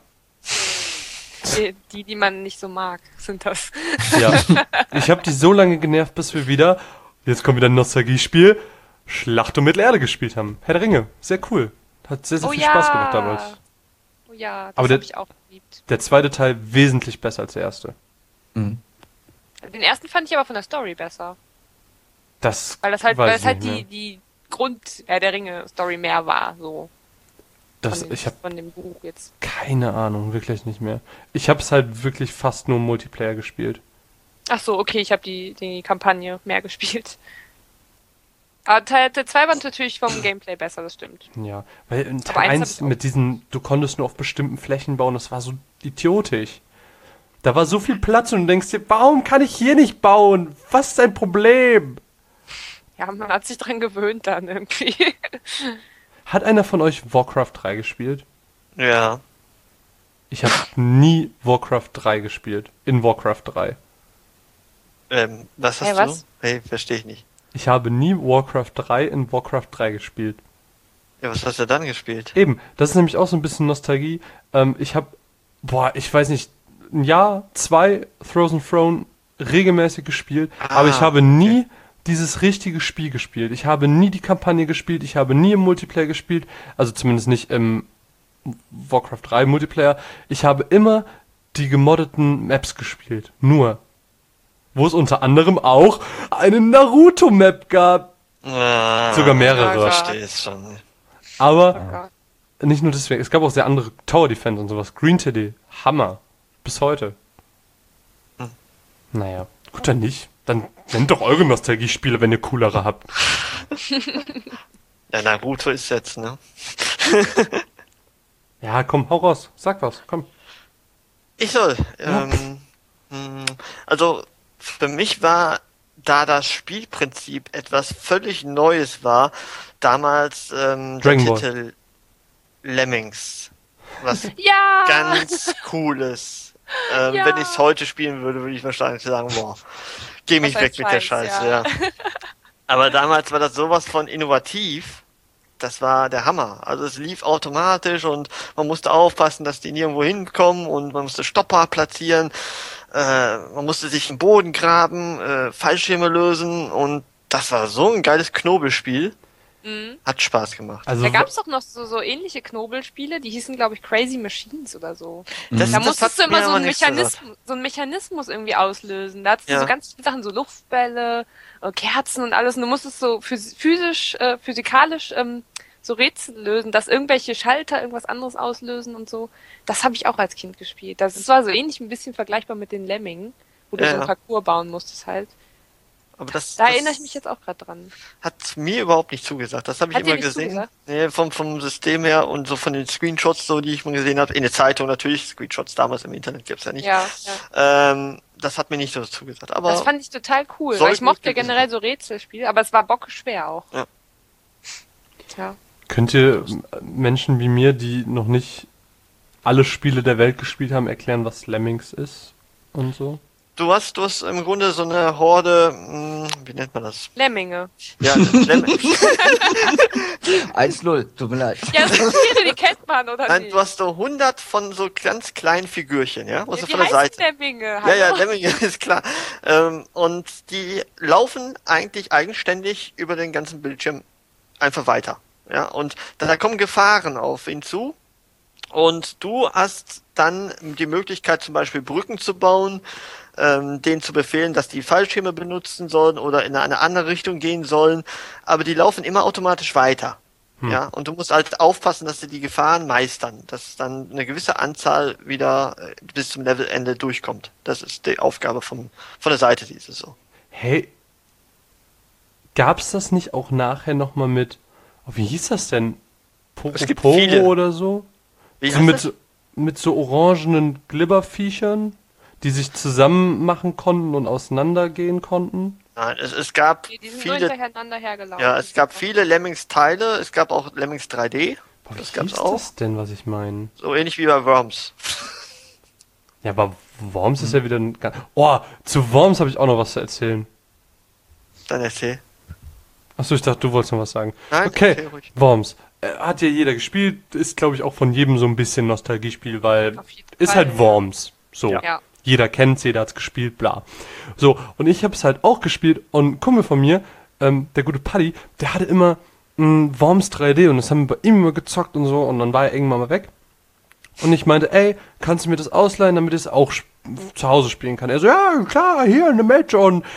S6: Die, die, die man nicht so mag, sind das.
S3: ja. Ich habe die so lange genervt, bis wir wieder, jetzt kommt wieder ein Nostalgiespiel, Schlacht um Mittelerde gespielt haben. Herr der Ringe, sehr cool. Hat sehr, sehr
S6: Oh
S3: viel
S6: ja.
S3: Spaß gemacht damals.
S6: Oh ja, das
S3: Aber der-
S6: habe ich auch geliebt.
S3: Der zweite Teil wesentlich besser als der erste.
S5: Mhm.
S6: Den ersten fand ich aber von der Story besser.
S3: Das
S6: Weil das halt,
S3: weiß
S6: weil es
S3: ich
S6: halt
S3: nicht
S6: die,
S3: mehr.
S6: die Grund Herr der Ringe-Story mehr war, so.
S3: Das,
S6: von,
S3: ich habe
S6: von dem Buch jetzt.
S3: keine Ahnung, wirklich nicht mehr. Ich habe es halt wirklich fast nur im Multiplayer gespielt.
S6: Ach so, okay, ich habe die, die Kampagne mehr gespielt. Aber Teil zwei war natürlich vom Gameplay besser, das stimmt.
S3: Ja, weil in
S6: Aber
S3: Teil
S6: eins hab
S3: eins
S6: ich auch.
S3: mit diesen, du konntest nur auf bestimmten Flächen bauen, das war so idiotisch. Da war so viel Platz und du denkst dir, warum kann ich hier nicht bauen? Was ist dein Problem?
S6: Ja, man hat sich dran gewöhnt dann irgendwie.
S3: Hat einer von euch Warcraft drei gespielt?
S4: Ja.
S3: Ich habe nie Warcraft drei gespielt. In Warcraft drei.
S4: Ähm, was hast
S6: Hey, was?
S4: du? Hey, verstehe ich nicht.
S3: Ich habe nie Warcraft drei in Warcraft drei gespielt.
S4: Ja, was hast du dann gespielt?
S3: Eben, das ist nämlich auch so ein bisschen Nostalgie. Ähm, ich habe, boah, ich weiß nicht, ein Jahr, zwei Frozen Throne regelmäßig gespielt,
S4: Ah,
S3: aber ich habe nie dieses richtige Spiel gespielt. Ich habe nie die Kampagne gespielt, ich habe nie im Multiplayer gespielt, also zumindest nicht im Warcraft drei Multiplayer. Ich habe immer die gemoddeten Maps gespielt. Nur. Wo es unter anderem auch eine Naruto-Map gab.
S4: Ah,
S3: Sogar mehrere.
S6: Oh Gott.
S4: Ich verstehe es schon.
S3: Aber
S6: Oh Gott.
S3: nicht nur deswegen, es gab auch sehr andere Tower Defense und sowas. Green T D, Hammer. Bis heute.
S4: Hm.
S3: Naja, gut, dann nicht. Dann nennt doch eure Nostalgie-Spiele, wenn ihr coolere habt.
S4: Ja, Naruto ist jetzt, ne?
S3: Ja, komm, hau raus. Sag was, komm.
S4: Ich soll. Ähm, mh, also, für mich war, da das Spielprinzip etwas völlig Neues war, damals ähm, der
S3: Dragon Ball.
S4: Titel Lemmings. Was
S6: Ja!
S4: ganz Cooles. Ähm,
S6: Ja.
S4: Wenn ich es heute spielen würde, würde ich wahrscheinlich sagen, boah, geh mich
S6: Was ein
S4: weg mit der
S6: Scheiß,
S4: Scheiße,
S6: ja.
S4: ja. Aber damals war das sowas von innovativ. Das war der Hammer. Also es lief automatisch und man musste aufpassen, dass die nirgendwo hinkommen und man musste Stopper platzieren. Äh, man musste sich im Boden graben, äh, Fallschirme lösen und das war so ein geiles Knobelspiel.
S6: Mhm.
S4: Hat Spaß gemacht.
S3: Also,
S6: Da gab es doch noch so, so ähnliche Knobelspiele, die hießen, glaube ich, Crazy Machines oder so.
S4: Das,
S6: Da
S4: das
S6: musstest
S4: hat
S6: du immer
S4: mir
S6: so
S4: aber
S6: einen,
S4: nichts gesagt.
S6: Mechanismus, so einen Mechanismus irgendwie auslösen. Da hattest du
S4: Ja.
S6: so ganz viele Sachen, so Luftbälle, äh, Kerzen und alles. Und du musstest so phys- physisch, äh, physikalisch ähm, so Rätsel lösen, dass irgendwelche Schalter irgendwas anderes auslösen und so. Das habe ich auch als Kind gespielt. Das, das war so ähnlich ein bisschen vergleichbar mit den Lemmingen, wo du
S4: Ja,
S6: so einen
S4: ja.
S6: Parcours bauen musstest halt.
S4: Aber das,
S6: Da
S4: das
S6: erinnere ich mich jetzt auch gerade dran.
S4: hat mir überhaupt nicht zugesagt. Das habe ich
S6: Hat dir
S4: immer
S6: nicht
S4: gesehen.
S6: zugesagt?
S4: Nee, vom, vom System her und so von den Screenshots, so die ich mal gesehen habe. In der Zeitung natürlich, Screenshots damals im Internet gibt's ja nicht.
S6: Ja, ja.
S4: Ähm, das hat mir nicht so zugesagt. Aber
S6: Das fand ich total cool,
S4: soll
S6: weil ich
S4: gut
S6: mochte
S4: gewesen
S6: generell so Rätselspiele, aber es war bockeschwer auch.
S4: Ja.
S6: Ja.
S3: könnt ihr Menschen wie mir, die noch nicht alle Spiele der Welt gespielt haben, erklären, was Lemmings ist und so?
S4: du hast, du hast im Grunde so eine Horde, mh, wie nennt man das?
S6: Lemminge.
S4: Ja, Lem
S5: eins null, tut mir leid.
S6: Ja, das sind Tiere, die kennt man, oder
S4: Nein,
S6: nicht?
S4: du hast so hundert von so ganz kleinen Figürchen, ja? Musst
S6: Ja,
S4: du
S6: die
S4: von der
S6: heißen
S4: Seite.
S6: Lemminge.
S4: Ja, ja,
S6: hallo?
S4: Lemminge ist klar. Ähm, und die laufen eigentlich eigenständig über den ganzen Bildschirm einfach weiter. Ja, und da kommen Gefahren auf ihn zu. Und du hast dann die Möglichkeit, zum Beispiel Brücken zu bauen, ähm, denen zu befehlen, dass die Fallschirme benutzen sollen oder in eine andere Richtung gehen sollen. Aber die laufen immer automatisch weiter.
S3: Hm.
S4: Ja, und du musst halt aufpassen, dass sie die Gefahren meistern, dass dann eine gewisse Anzahl wieder äh, bis zum Levelende durchkommt. Das ist die Aufgabe vom, von der Seite, die ist es so.
S3: Hey, gab's das nicht auch nachher nochmal mit, oh, wie hieß das denn? Poco
S4: Es gibt
S3: Pogo
S4: viele.
S3: oder so?
S4: Wie
S3: So
S4: heißt
S3: mit,
S4: das?
S3: so- mit so orangenen Glibberviechern, die sich zusammen machen konnten und auseinandergehen konnten?
S4: Nein, es, es gab
S6: Die, die sind so
S4: viele,
S6: hintereinander hergelaufen.
S4: ja, es gab viele Lemmings-Teile, es gab auch Lemmings drei D,
S3: Boah,
S4: das
S3: wie
S4: gab's
S3: hieß
S4: auch.
S3: das denn, was ich meine?
S4: So ähnlich wie bei Worms.
S3: Ja, aber Worms ist ja wieder ein... ga- Oh, zu Worms habe ich auch noch was zu erzählen.
S4: Dann erzähl.
S3: Achso, ich dachte, du wolltest noch was sagen.
S4: Nein,
S3: Okay,
S4: erzähl ruhig.
S3: Worms. Äh, Hat ja jeder gespielt, ist glaube ich auch von jedem so ein bisschen Nostalgiespiel, weil
S6: Auf jeden
S3: ist
S6: Fall,
S3: halt Worms. So.
S6: Ja. Ja.
S3: Jeder kennt's, jeder hat's gespielt, bla. So, und ich habe es halt auch gespielt und ein Kumpel von mir, ähm, der gute Paddy, der hatte immer ein Worms drei D und das haben wir bei ihm immer gezockt und so und dann war er irgendwann mal weg. Und ich meinte, ey, kannst du mir das ausleihen, damit ich es auch sp- zu Hause spielen kann? Er so, ja, klar, hier, eine Match und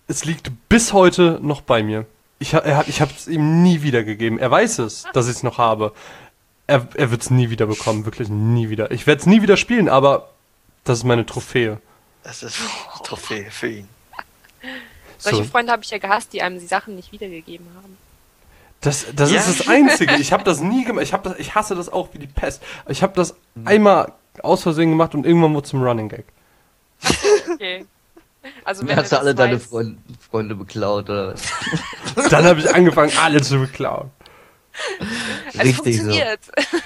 S3: es liegt bis heute noch bei mir. Ich, ha- er hat, ich habe es ihm nie wiedergegeben. Er weiß es, dass ich es noch habe. Er, er wird es nie wieder bekommen, wirklich nie wieder. Ich werde es nie wieder spielen, aber das ist meine Trophäe.
S4: Das ist eine Trophäe für ihn.
S6: Solche
S3: So.
S6: Freunde habe ich ja gehasst, die einem die Sachen nicht wiedergegeben haben.
S3: Das, das
S4: Ja.
S3: ist das Einzige. Ich habe das nie gemacht. Ich, hab das, ich hasse das auch wie die Pest. Ich habe das einmal aus Versehen gemacht und irgendwann wurde zum Running Gag.
S6: Okay. Also
S5: Dann
S6: wenn
S5: hast
S6: du
S5: du alle
S6: das
S5: deine
S6: weißt,
S5: Freunde, Freunde beklaut, oder was?
S3: Dann habe ich angefangen, alle zu beklauen.
S6: es
S5: Richtig so.
S6: funktioniert.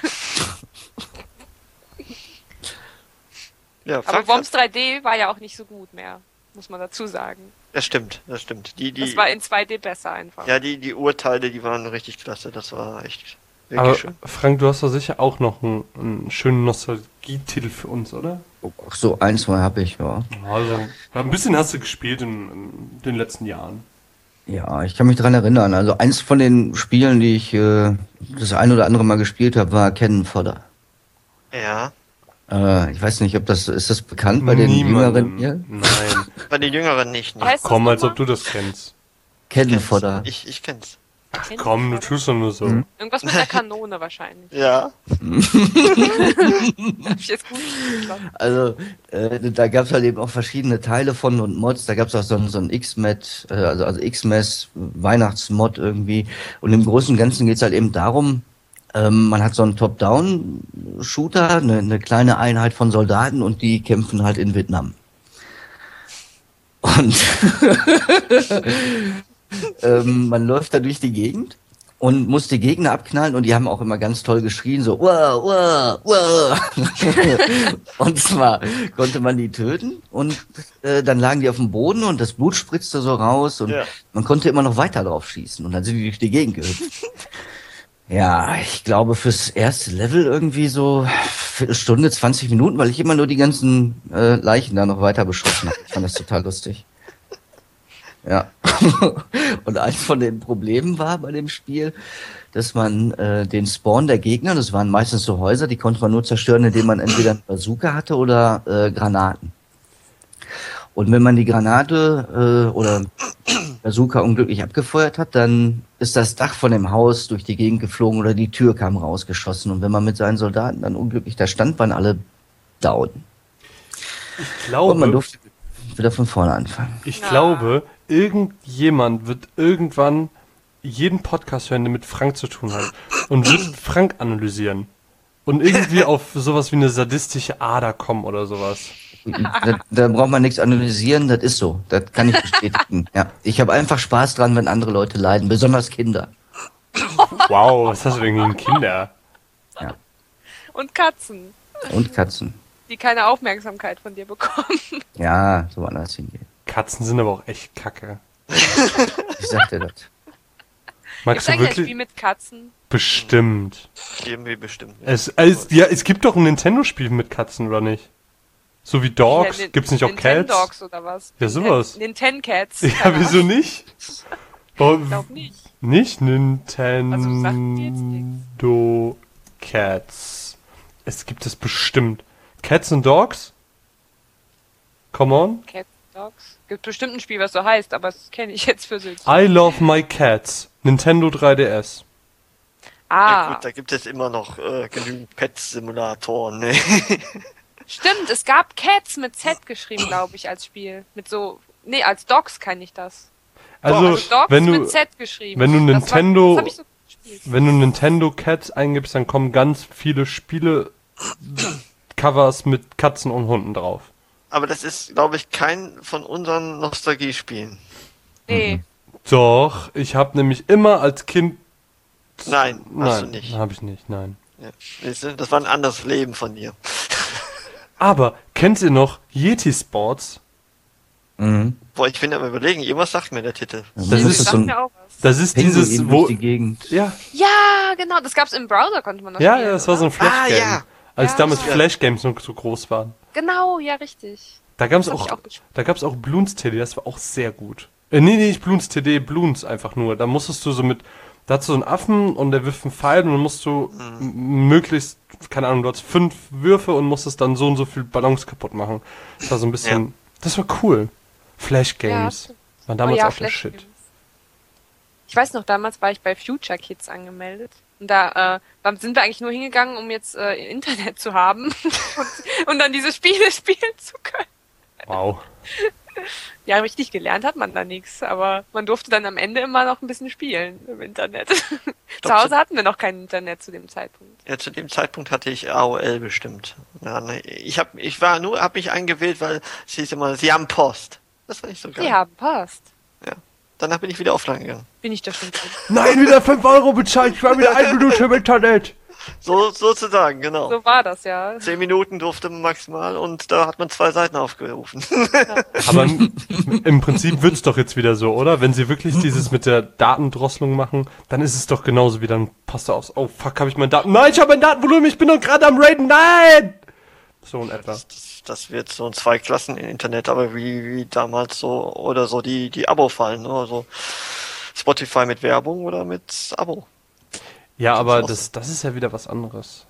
S4: Ja,
S6: Aber
S4: Frank,
S6: Worms drei D war ja auch nicht so gut mehr, muss man dazu sagen.
S4: das stimmt, das stimmt. Die, die,
S6: Das war in zwei D besser einfach.
S4: ja, die, die Urteile, die waren richtig klasse. Das war echt wirklich
S3: Aber
S4: schön.
S3: Frank, du hast doch sicher auch noch einen, einen schönen Nostalgietitel für uns, oder?
S5: Ach so, ein, zwei habe ich, ja.
S3: Also, ein bisschen hast du gespielt in, in den letzten Jahren.
S5: Ja, ich kann mich dran erinnern. Also eins von den Spielen, die ich äh, das ein oder andere Mal gespielt habe, war Cannon Fodder.
S4: Ja,
S5: Äh, ich weiß nicht, ob das, ist das bekannt bei den
S3: Niemandem.
S5: Jüngeren hier?
S3: Nein.
S4: bei den Jüngeren nicht.
S6: Wie
S4: Ne?
S6: heißt das
S3: Komm, als
S6: nochmal?
S3: ob du das kennst.
S5: Cannon
S4: Kenn's.
S5: Fodder.
S4: Ich, ich kenn's.
S3: Ach komm, du tust doch nur so.
S5: Mhm.
S6: Irgendwas mit einer Kanone wahrscheinlich.
S4: Ja,
S6: Hab ich jetzt gut geschlagen.
S5: Also, äh, da gab es halt eben auch verschiedene Teile von und Mods. Da gab es auch so ein, so ein X-Met, äh, also, also X-Mess Weihnachtsmod irgendwie. Und im Großen und Ganzen geht's halt eben darum, ähm, man hat so einen Top-Down-Shooter, eine, eine kleine Einheit von Soldaten und die kämpfen halt in Vietnam. Und ähm, man läuft da durch die Gegend und muss die Gegner abknallen und die haben auch immer ganz toll geschrien, so wow, wow, wow. Und zwar konnte man die töten und äh, dann lagen die auf dem Boden und das Blut spritzte so raus und
S4: Ja.
S5: man konnte immer noch weiter drauf schießen und dann sind die durch die Gegend gehüpft. Ja, ich glaube fürs erste Level irgendwie so Viertelstunde, zwanzig Minuten, weil ich immer nur die ganzen äh, Leichen da noch weiter beschossen habe. Ich fand das total lustig. Ja. Und eins von den Problemen war bei dem Spiel, dass man äh, den Spawn der Gegner, das waren meistens so Häuser, die konnte man nur zerstören, indem man entweder eine Bazooka hatte oder äh, Granaten. Und wenn man die Granate äh, oder Bazooka unglücklich abgefeuert hat, dann ist das Dach von dem Haus durch die Gegend geflogen oder die Tür kam rausgeschossen. Und wenn man mit seinen Soldaten dann unglücklich da stand, waren alle down.
S3: Ich
S5: Und man
S3: glaube,
S5: durfte wieder von vorne anfangen.
S3: ich
S6: Ja.
S3: glaube, irgendjemand wird irgendwann jeden Podcast hören, der mit Frank zu tun hat und wird Frank analysieren. Und irgendwie auf sowas wie eine sadistische Ader kommen oder sowas.
S5: Da, da braucht man nichts analysieren, das ist so. Das kann ich bestätigen. Ja. Ich habe einfach Spaß dran, wenn andere Leute leiden, besonders Kinder.
S3: Wow, was hast du denn gegen Kinder?
S6: Und Katzen,
S5: Und Katzen.
S6: die keine Aufmerksamkeit von dir bekommen.
S5: Ja, so anders hingehen.
S3: Katzen sind aber auch echt kacke.
S5: Ich sagte das.
S3: Magst
S6: Gibt's
S3: du
S6: eigentlich ein
S3: wirklich?
S6: Spiel mit Katzen?
S3: Bestimmt.
S4: irgendwie bestimmt. Ja.
S3: Es, es, ja, es gibt doch ein Nintendo-Spiel mit Katzen, oder nicht? So wie Dogs?
S6: Ja, Nin-
S3: Gibt's nicht auch Cats?
S6: Nintendogs oder was?
S3: Ja, sowas.
S6: Nintendo Cats.
S3: Ja, wieso nicht? Warum
S6: Ich glaub nicht.
S3: nicht
S6: Also, sagt mir jetzt
S3: Nintendo Cats? Es gibt es bestimmt. Cats and Dogs? Come on.
S6: Cats, Dogs. Gibt bestimmt ein Spiel, was so heißt, aber das kenne ich jetzt für sich.
S3: I love my cats. Nintendo drei D S.
S4: Ja
S6: Ah,
S4: gut, da gibt es immer noch äh, genügend Pet-Simulatoren. Ne?
S6: stimmt. Es gab Cats mit Z geschrieben, glaube ich, als Spiel. Mit so, nee, als Dogs kenne ich das.
S3: Also,
S6: Also Dogs
S3: wenn du,
S6: mit Z geschrieben.
S3: wenn du
S6: Das war-
S3: Nintendo-
S6: Das hab ich so gespielt.
S3: wenn du Nintendo Cats eingibst, dann kommen ganz viele Spiele Covers mit Katzen und Hunden drauf.
S4: Aber das ist, glaube ich, kein von unseren Nostalgiespielen.
S6: Nee.
S3: Doch, ich habe nämlich immer als Kind.
S4: Nein, hast
S3: Nein,
S4: du nicht.
S3: habe ich nicht, nein.
S4: Ja. Siehst du, das war ein anderes Leben von dir.
S3: Aber kennt ihr noch Yeti Sports?
S5: Mhm.
S4: Boah, ich bin aber überlegen, irgendwas sagt mir der Titel.
S5: Das
S3: Das
S5: ist
S3: ist
S6: sagt
S5: so ein
S6: mir auch was.
S3: Das ist
S5: Pinguin
S3: dieses,
S5: durch
S3: wo.
S5: die Gegend.
S3: Ja,
S6: Ja, genau. Das gab's im Browser, konnte man das
S3: ja,
S6: spielen.
S3: ja, das war so ein
S6: oder?
S3: Flash-Game.
S4: Ah, ja.
S3: Als
S6: Ja.
S3: damals
S4: Ja.
S3: Flash-Games noch so groß waren.
S6: Genau, ja, richtig.
S3: Da gab's
S6: Das hab
S3: auch,
S6: ich auch gespielt.
S3: da gab's auch Bloons T D, das war auch sehr gut. Äh, nee, nee, nicht Bloons T D, Bloons einfach nur. Da musstest du so mit, da hast du so einen Affen und der wirft einen Pfeil und dann musst du m- möglichst, keine Ahnung, du hast fünf Würfe und musstest dann so und so viel Ballons kaputt machen. Das war so ein bisschen, das war cool. Flash
S6: Ja,
S3: Games.
S6: stimmt.
S3: War damals
S6: oh ja,
S3: auch der Shit.
S6: Flash-Games. Ich weiß noch, damals war ich bei Future Kids angemeldet. Und da äh, da sind wir eigentlich nur hingegangen, um jetzt äh, Internet zu haben und, und dann diese Spiele spielen zu können.
S3: Wow.
S6: Ja, richtig gelernt hat man da nichts, aber man durfte dann am Ende immer noch ein bisschen spielen im Internet. Zu Hause hatten wir noch kein Internet zu dem Zeitpunkt.
S4: Ja, zu dem Zeitpunkt hatte ich A O L bestimmt. Ja, ne, ich hab, ich war nur, hab mich eingewählt, weil es hieß immer, sie haben Post. Das war nicht so geil.
S6: Die haben Post.
S4: Ja. Danach bin ich wieder offline gegangen.
S6: Bin ich da schon drin.
S3: Nein, wieder fünf Euro bezahlt, ich war wieder eine Minute im Internet.
S4: So, sozusagen, genau.
S6: So war das, ja.
S4: Zehn Minuten durfte man maximal und da hat man zwei Seiten aufgerufen.
S3: Aber im, im Prinzip wird's doch jetzt wieder so, oder? Wenn sie wirklich dieses mit der Datendrosselung machen, dann ist es doch genauso wie dann passt du aufs. Oh fuck, habe ich mein Daten. Nein, ich habe mein Datenvolumen, ich bin doch gerade am Raiden. Nein! So in etwa.
S4: Das, das, das wird so ein zwei Klassen im Internet, aber wie, wie damals so, oder so die, die Abo-Fallen, ne? Also Spotify mit Werbung oder mit Abo.
S3: Ja, aber das, das ist ja wieder was anderes.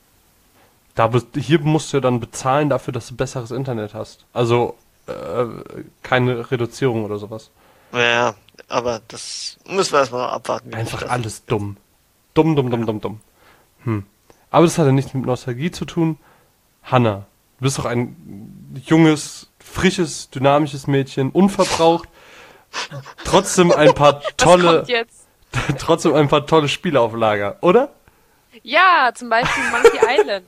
S3: Da, be- hier musst du ja dann bezahlen dafür, dass du besseres Internet hast. Also äh, keine Reduzierung oder sowas.
S4: Ja, aber das müssen wir erstmal abwarten. wie sich
S3: Einfach
S4: das-
S3: alles dumm. Dumm, dumm, dumm, dumm, dumm. Hm. Aber das hat ja nichts mit Nostalgie zu tun. Hanna, du bist doch ein junges, frisches, dynamisches Mädchen, unverbraucht. Trotzdem ein paar
S6: Was
S3: tolle,
S6: kommt jetzt?
S3: trotzdem ein paar tolle Spiele auf Lager, oder?
S6: Ja, zum Beispiel Monkey Island.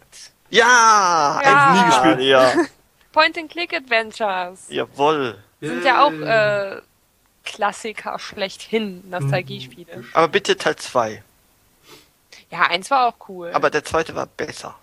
S4: Ja!
S6: Ja.
S4: Hab ich nie gespielt. Ja,
S6: Point-and-Click-Adventures.
S4: jawohl.
S6: Sind ja auch äh, Klassiker schlechthin, Nostalgiespiele.
S4: Aber bitte Teil zwei.
S6: Ja, eins war auch cool.
S4: Aber der zweite war besser.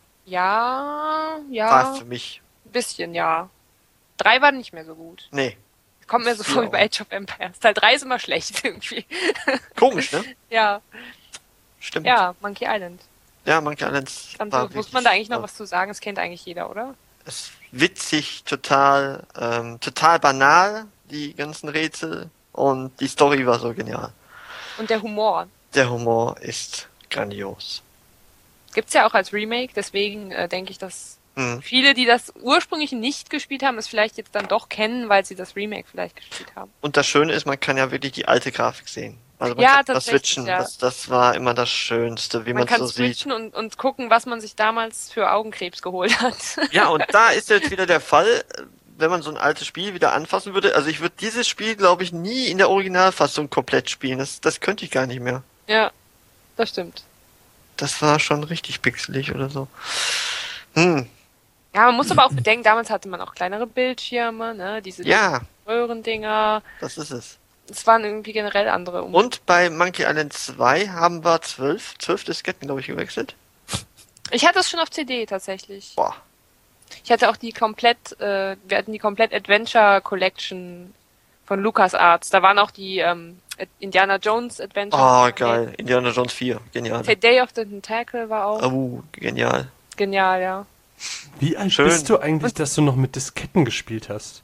S6: ja,
S4: War
S6: ja,
S4: es für mich.
S6: ein bisschen, ja. Drei war nicht mehr so gut.
S4: Nee.
S6: Kommt mir so vor wie bei Age of Empires. Teil drei ist immer schlecht irgendwie.
S4: Komisch, ne?
S6: Ja,
S4: Stimmt.
S6: ja, Monkey Island.
S4: Ja, Monkey Island
S6: Dann
S4: war
S6: so, muss
S4: wirklich-
S6: man da eigentlich noch
S4: war-
S6: was zu sagen? Das kennt eigentlich jeder, oder?
S4: ist witzig, total, ähm, total banal, die ganzen Rätsel. Und die Story war so genial.
S6: Und der Humor.
S4: Der Humor ist grandios.
S6: Gibt's ja auch als Remake, deswegen äh, denke ich, dass
S4: Hm.
S6: viele, die das ursprünglich nicht gespielt haben, es vielleicht jetzt dann doch kennen, weil sie das Remake vielleicht gespielt haben.
S4: Und das Schöne ist, man kann ja wirklich die alte Grafik sehen. Also man
S6: Ja,
S4: kann das
S6: tatsächlich,
S4: switchen.
S6: ja.
S4: Das, das war immer das Schönste, wie
S6: Man
S4: man
S6: kann
S4: so sieht.
S6: switchen und, und gucken, was man sich damals für Augenkrebs geholt hat.
S4: Ja, und da ist jetzt wieder der Fall, wenn man so ein altes Spiel wieder anfassen würde. Also ich würde dieses Spiel, glaube ich, nie in der Originalfassung komplett spielen. Das, das könnte ich gar nicht mehr.
S6: Ja, das stimmt.
S4: Das war schon richtig pixelig oder so. Hm,
S6: Ja, man muss aber auch bedenken, damals hatte man auch kleinere Bildschirme, ne, diese
S4: ja,
S6: Röhrendinger.
S4: das ist es.
S6: Es waren irgendwie generell andere um.
S4: Und bei Monkey Island zwei haben wir zwölf, zwölf Disketten, glaube ich, gewechselt.
S6: Ich hatte es schon auf C D tatsächlich.
S4: Boah.
S6: Ich hatte auch die komplett, äh, wir hatten die komplett Adventure Collection von LucasArts. Da waren auch die ähm, Indiana Jones Adventures.
S4: Oh, geil. Indiana Jones vier, genial.
S6: The Day of the Tentacle war auch
S4: Oh, genial.
S6: genial, ja.
S3: Wie alt
S4: Schön.
S3: bist du eigentlich, dass du noch mit Disketten gespielt hast?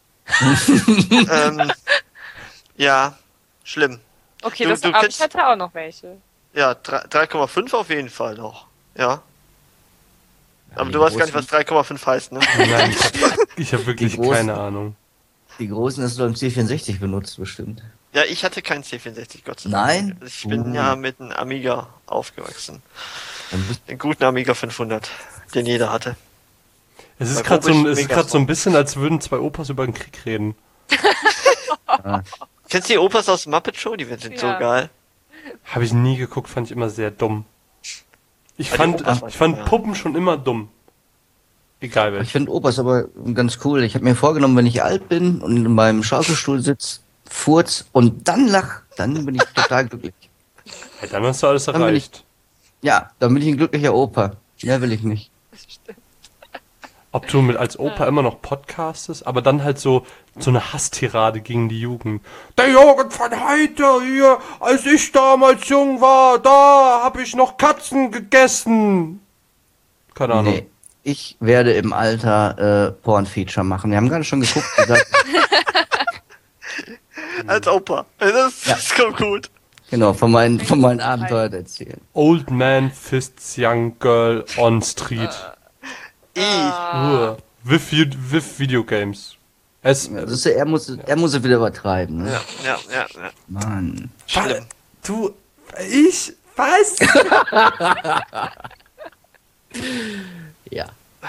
S4: ähm, ja, schlimm.
S6: Okay,
S4: Du-
S6: das,
S4: du
S6: aber
S4: kennst-
S6: ich hatte auch noch welche.
S4: Ja, drei Komma fünf auf jeden Fall noch. Ja. Aber
S5: die
S4: du weißt gar nicht,
S5: großen-
S4: was drei Komma fünf heißt, ne?
S3: Nein, ich habe ich hab wirklich
S5: Die großen-
S3: keine Ahnung.
S5: Die großen hast du beim C vierundsechzig benutzt, bestimmt.
S4: Ja, ich hatte keinen C vierundsechzig, Gott sei Dank.
S5: Nein?
S4: Ich bin
S5: Uh.
S4: ja mit einem Amiga aufgewachsen.
S5: Dann bist
S4: Den guten Amiga fünfhundert, den jeder hatte.
S3: Es ist
S4: Bei
S3: gerade so, ein-
S4: Bobisch
S3: es ist
S4: mega
S3: grad so ein bisschen, als würden zwei Opas über den Krieg reden.
S4: Kennst du die Opas aus Muppet Show? Die sind so
S6: Ja.
S4: geil.
S3: Habe ich nie geguckt, fand ich immer sehr dumm. Ich
S4: Ah, die
S3: fand,
S4: Opas waren
S3: ich fand
S4: ja.
S3: Puppen schon immer dumm. Egal
S5: Ich
S3: welche.
S5: finde Opas aber ganz cool. Ich habe mir vorgenommen, wenn ich alt bin und in meinem Schaukelstuhl sitze, furz und dann lach, dann bin ich total glücklich.
S3: Ja, dann hast du alles
S5: Dann bin
S3: erreicht.
S5: Ja, dann bin ich ein glücklicher Opa. Mehr will ich nicht.
S3: Ob du mit als Opa immer noch podcastest, aber dann halt so so eine Hasstirade gegen die Jugend. Der Jürgen von heute hier, als ich damals jung war, da habe ich noch Katzen gegessen. Keine Ahnung.
S5: Nee. Ich werde im Alter äh, Porn-Feature machen. Wir haben gerade schon geguckt. Gesagt,
S4: Als Opa. Das,
S5: Ja.
S4: das kommt gut.
S5: genau, von meinen, von meinen Abenteuern erzählen.
S3: Old Man fists Young Girl on Street.
S4: I.
S3: Uh, with, vi- with Video Games. Es,
S5: Das ist, er, muss, er muss es wieder übertreiben. Ne?
S4: Ja, ja, ja, ja.
S5: Mann.
S4: Schlimm.
S3: Du, ich, was?
S5: Ja.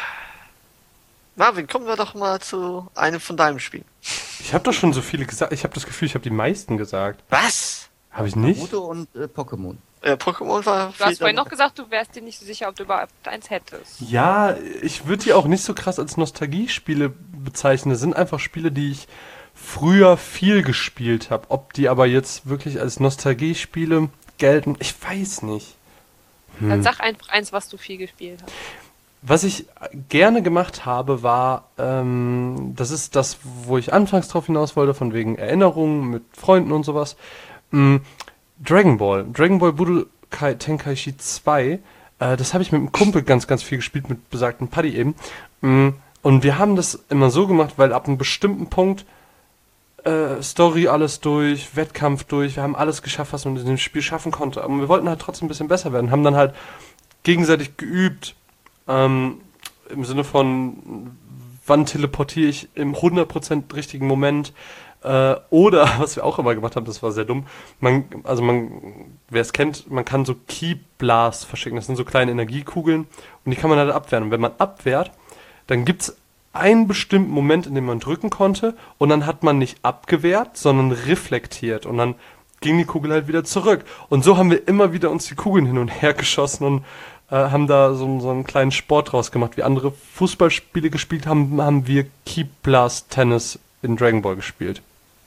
S4: Marvin, kommen wir doch mal zu einem von deinem Spiel.
S3: Ich habe doch schon so viele gesagt. Ich habe das Gefühl, ich habe die meisten gesagt.
S4: Was?
S3: Habe ich nicht?
S5: Naruto und äh, Pokémon.
S4: Äh, Pokémon war
S6: Du hast vorhin noch gesagt, du wärst dir nicht so sicher, ob du überhaupt eins hättest.
S3: Ja, ich würde die auch nicht so krass als Nostalgiespiele bezeichnen. Das sind einfach Spiele, die ich früher viel gespielt habe. Ob die aber jetzt wirklich als Nostalgiespiele gelten, ich weiß nicht.
S6: Dann sag einfach eins, was du viel gespielt hast.
S3: Was ich gerne gemacht habe, war, ähm, das ist das, wo ich anfangs drauf hinaus wollte, von wegen Erinnerungen mit Freunden und sowas. Ähm, Dragon Ball. Dragon Ball Budokai Tenkaichi zwei. Äh, das habe ich mit einem Kumpel ganz, ganz viel gespielt, mit besagten Paddy eben. Ähm, und wir haben das immer so gemacht, weil ab einem bestimmten Punkt äh, Story alles durch, Wettkampf durch, wir haben alles geschafft, was man in dem Spiel schaffen konnte. Aber wir wollten halt trotzdem ein bisschen besser werden, haben dann halt gegenseitig geübt, ähm, im Sinne von, wann teleportiere ich im hundert Prozent richtigen Moment, äh, oder, was wir auch immer gemacht haben, das war sehr dumm, man, also man, wer es kennt, man kann so Ki Blasts verschicken, das sind so kleine Energiekugeln und die kann man halt abwehren. Und wenn man abwehrt, dann gibt's einen bestimmten Moment, in dem man drücken konnte und dann hat man nicht abgewehrt, sondern reflektiert und dann ging die Kugel halt wieder zurück. Und so haben wir immer wieder uns die Kugeln hin und her geschossen und äh, haben da so, so einen kleinen Sport draus gemacht. Wie andere Fußballspiele gespielt haben, haben wir Ki Blast Tennis in Dragon Ball gespielt.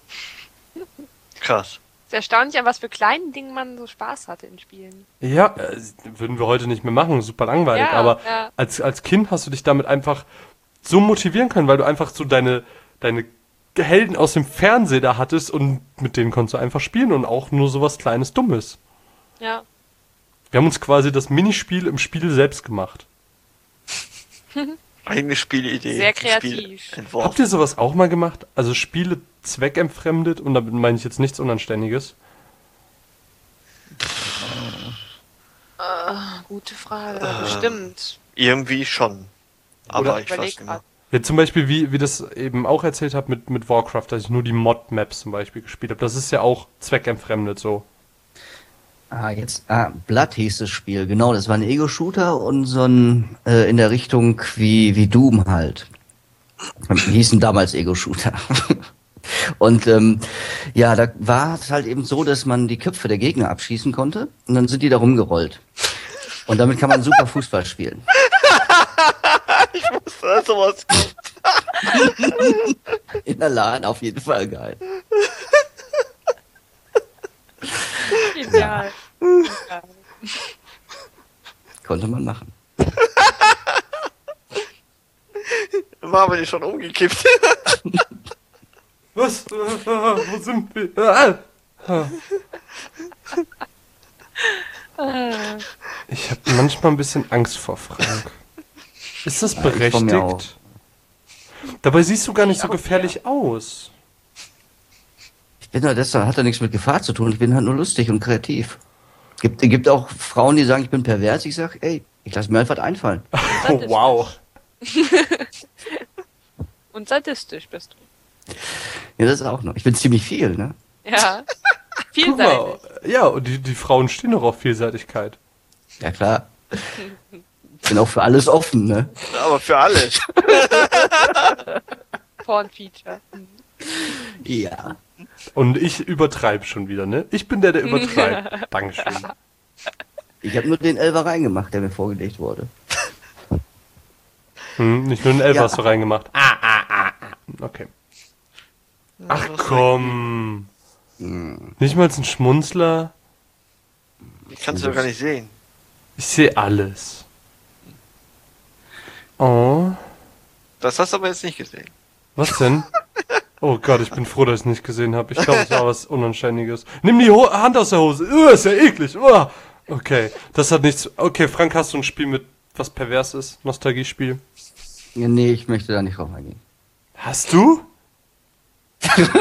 S4: Krass.
S6: Es ist erstaunlich, an was für kleinen Dingen man so Spaß hatte in Spielen.
S3: Ja, äh, würden wir heute nicht mehr machen, super langweilig,
S6: Ja,
S3: aber
S6: ja.
S3: als, als Kind hast du dich damit einfach so motivieren können, weil du einfach so deine, deine Helden aus dem Fernsehen da hattest und mit denen konntest du einfach spielen und auch nur sowas Kleines Dummes.
S6: Ja.
S3: Wir haben uns quasi das Minispiel im Spiel selbst gemacht.
S4: Eigene Spielidee.
S6: Sehr
S4: Spiel
S6: kreativ.
S4: entworfen.
S3: Habt ihr sowas auch mal gemacht? Also Spiele zweckentfremdet und damit meine ich jetzt nichts Unanständiges.
S6: Ah, gute Frage. Bestimmt.
S4: Irgendwie schon. Aber
S3: Oder-
S4: ich
S6: Überleg
S4: weiß nicht.
S6: grad.
S3: Ja, zum Beispiel, wie, wie das eben auch erzählt habe mit, mit Warcraft, dass ich nur die Mod-Maps zum Beispiel gespielt habe. Das ist ja auch zweckentfremdet so.
S5: Ah, jetzt. Ah, Blood hieß das Spiel, genau. Das war ein Ego-Shooter und so ein äh, in der Richtung wie, wie Doom halt. Die hießen damals Ego-Shooter. Und ähm, ja, da war es halt eben so, dass man die Köpfe der Gegner abschießen konnte und dann sind die da rumgerollt. Und damit kann man super Fußball spielen.
S4: Was sowas gibt.
S5: In der LAN auf jeden Fall geil.
S6: Genial.
S5: Konnte man machen.
S4: Marvin ist schon umgekippt.
S3: Was? Wo sind wir? Ah! Ich habe manchmal ein bisschen Angst vor Frank. Ist das
S5: Ja, ich vor mir auch.
S3: berechtigt? Dabei siehst du gar nicht so gefährlich aus.
S5: Ich bin halt, das hat ja nichts mit Gefahr zu tun. Ich bin halt nur lustig und kreativ. Gibt, gibt auch Frauen, die sagen, ich bin pervers. Ich sag, ey, ich lasse mir einfach was einfallen.
S3: Oh, wow.
S6: Und sadistisch bist du.
S5: Ja, das ist auch noch. Ich bin ziemlich viel, ne?
S6: Ja.
S3: Guck
S6: Vielseitig.
S3: mal. Ja, und die, die Frauen stehen doch auf Vielseitigkeit.
S5: Ja, klar. Bin auch für alles offen, ne?
S4: Aber für alle.
S6: Porn-Feature.
S5: Ja.
S3: Und ich übertreibe schon wieder, ne? Ich bin der, der übertreibt. Dankeschön.
S5: Ich habe nur den Elfer reingemacht, der mir vorgelegt wurde.
S3: Hm, nicht nur einen Elfer
S5: Ja.
S3: hast du reingemacht. Ah, ah, ah, ah. Okay. Ach komm. Nicht mal ein Schmunzler.
S4: Ich kann es doch gar nicht sehen.
S3: Ich sehe alles. Oh.
S4: Das hast du aber jetzt nicht gesehen.
S3: Was denn? Oh Gott, ich bin froh, dass ich es nicht gesehen habe. Ich glaube, es war was Unanständiges. Nimm die Ho Hand aus der Hose. Uh, ist ja eklig. Uh. Okay, das hat nichts... Okay, Frank, hast du ein Spiel mit was pervers ist? Nostalgiespiel?
S5: Ja, nee, ich möchte da nicht drauf eingehen.
S3: Hast du?
S5: Ich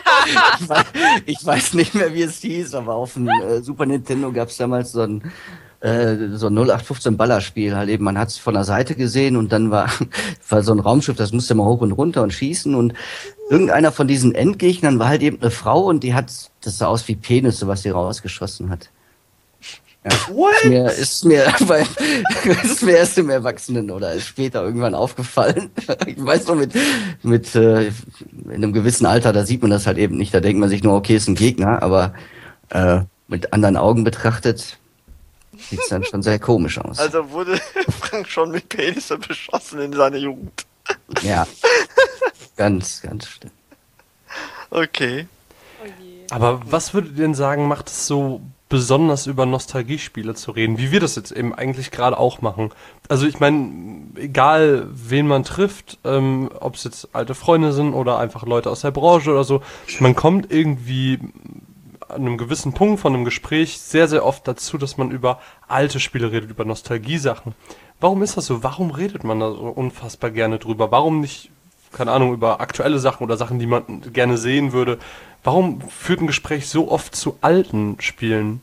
S5: weiß, ich weiß nicht mehr, wie es hieß, aber auf dem äh, Super Nintendo gab es damals so ein äh, so ein null acht fünfzehn Ballerspiel halt eben. Man hat es von der Seite gesehen und dann war, war so ein Raumschiff, das musste mal hoch und runter und schießen und irgendeiner von diesen Endgegnern war halt eben eine Frau und die hat, das sah aus wie Penisse, was sie rausgeschossen hat. Ja, ist mir, ist mir, bei, ist mir erst im Erwachsenen oder ist später irgendwann aufgefallen. Ich weiß noch, mit, mit, äh, in einem gewissen Alter, da sieht man das halt eben nicht. Da denkt man sich nur, okay, ist ein Gegner, aber, äh, mit anderen Augen betrachtet, sieht's dann schon sehr komisch aus.
S4: Also wurde Frank schon mit Penisse beschossen in seiner Jugend.
S5: Ja. Ganz, ganz schlimm.
S4: Okay.
S6: Oh je.
S3: Aber was würdet ihr denn sagen, macht es so besonders über Nostalgiespiele zu reden, wie wir das jetzt eben eigentlich gerade auch machen? Also ich meine, egal wen man trifft, ähm, ob es jetzt alte Freunde sind oder einfach Leute aus der Branche oder so, man kommt irgendwie an einem gewissen Punkt von einem Gespräch sehr, sehr oft dazu, dass man über alte Spiele redet, über Nostalgiesachen. Warum ist das so? Warum redet man da so unfassbar gerne drüber? Warum nicht, keine Ahnung, über aktuelle Sachen oder Sachen, die man gerne sehen würde? Warum führt ein Gespräch so oft zu alten Spielen?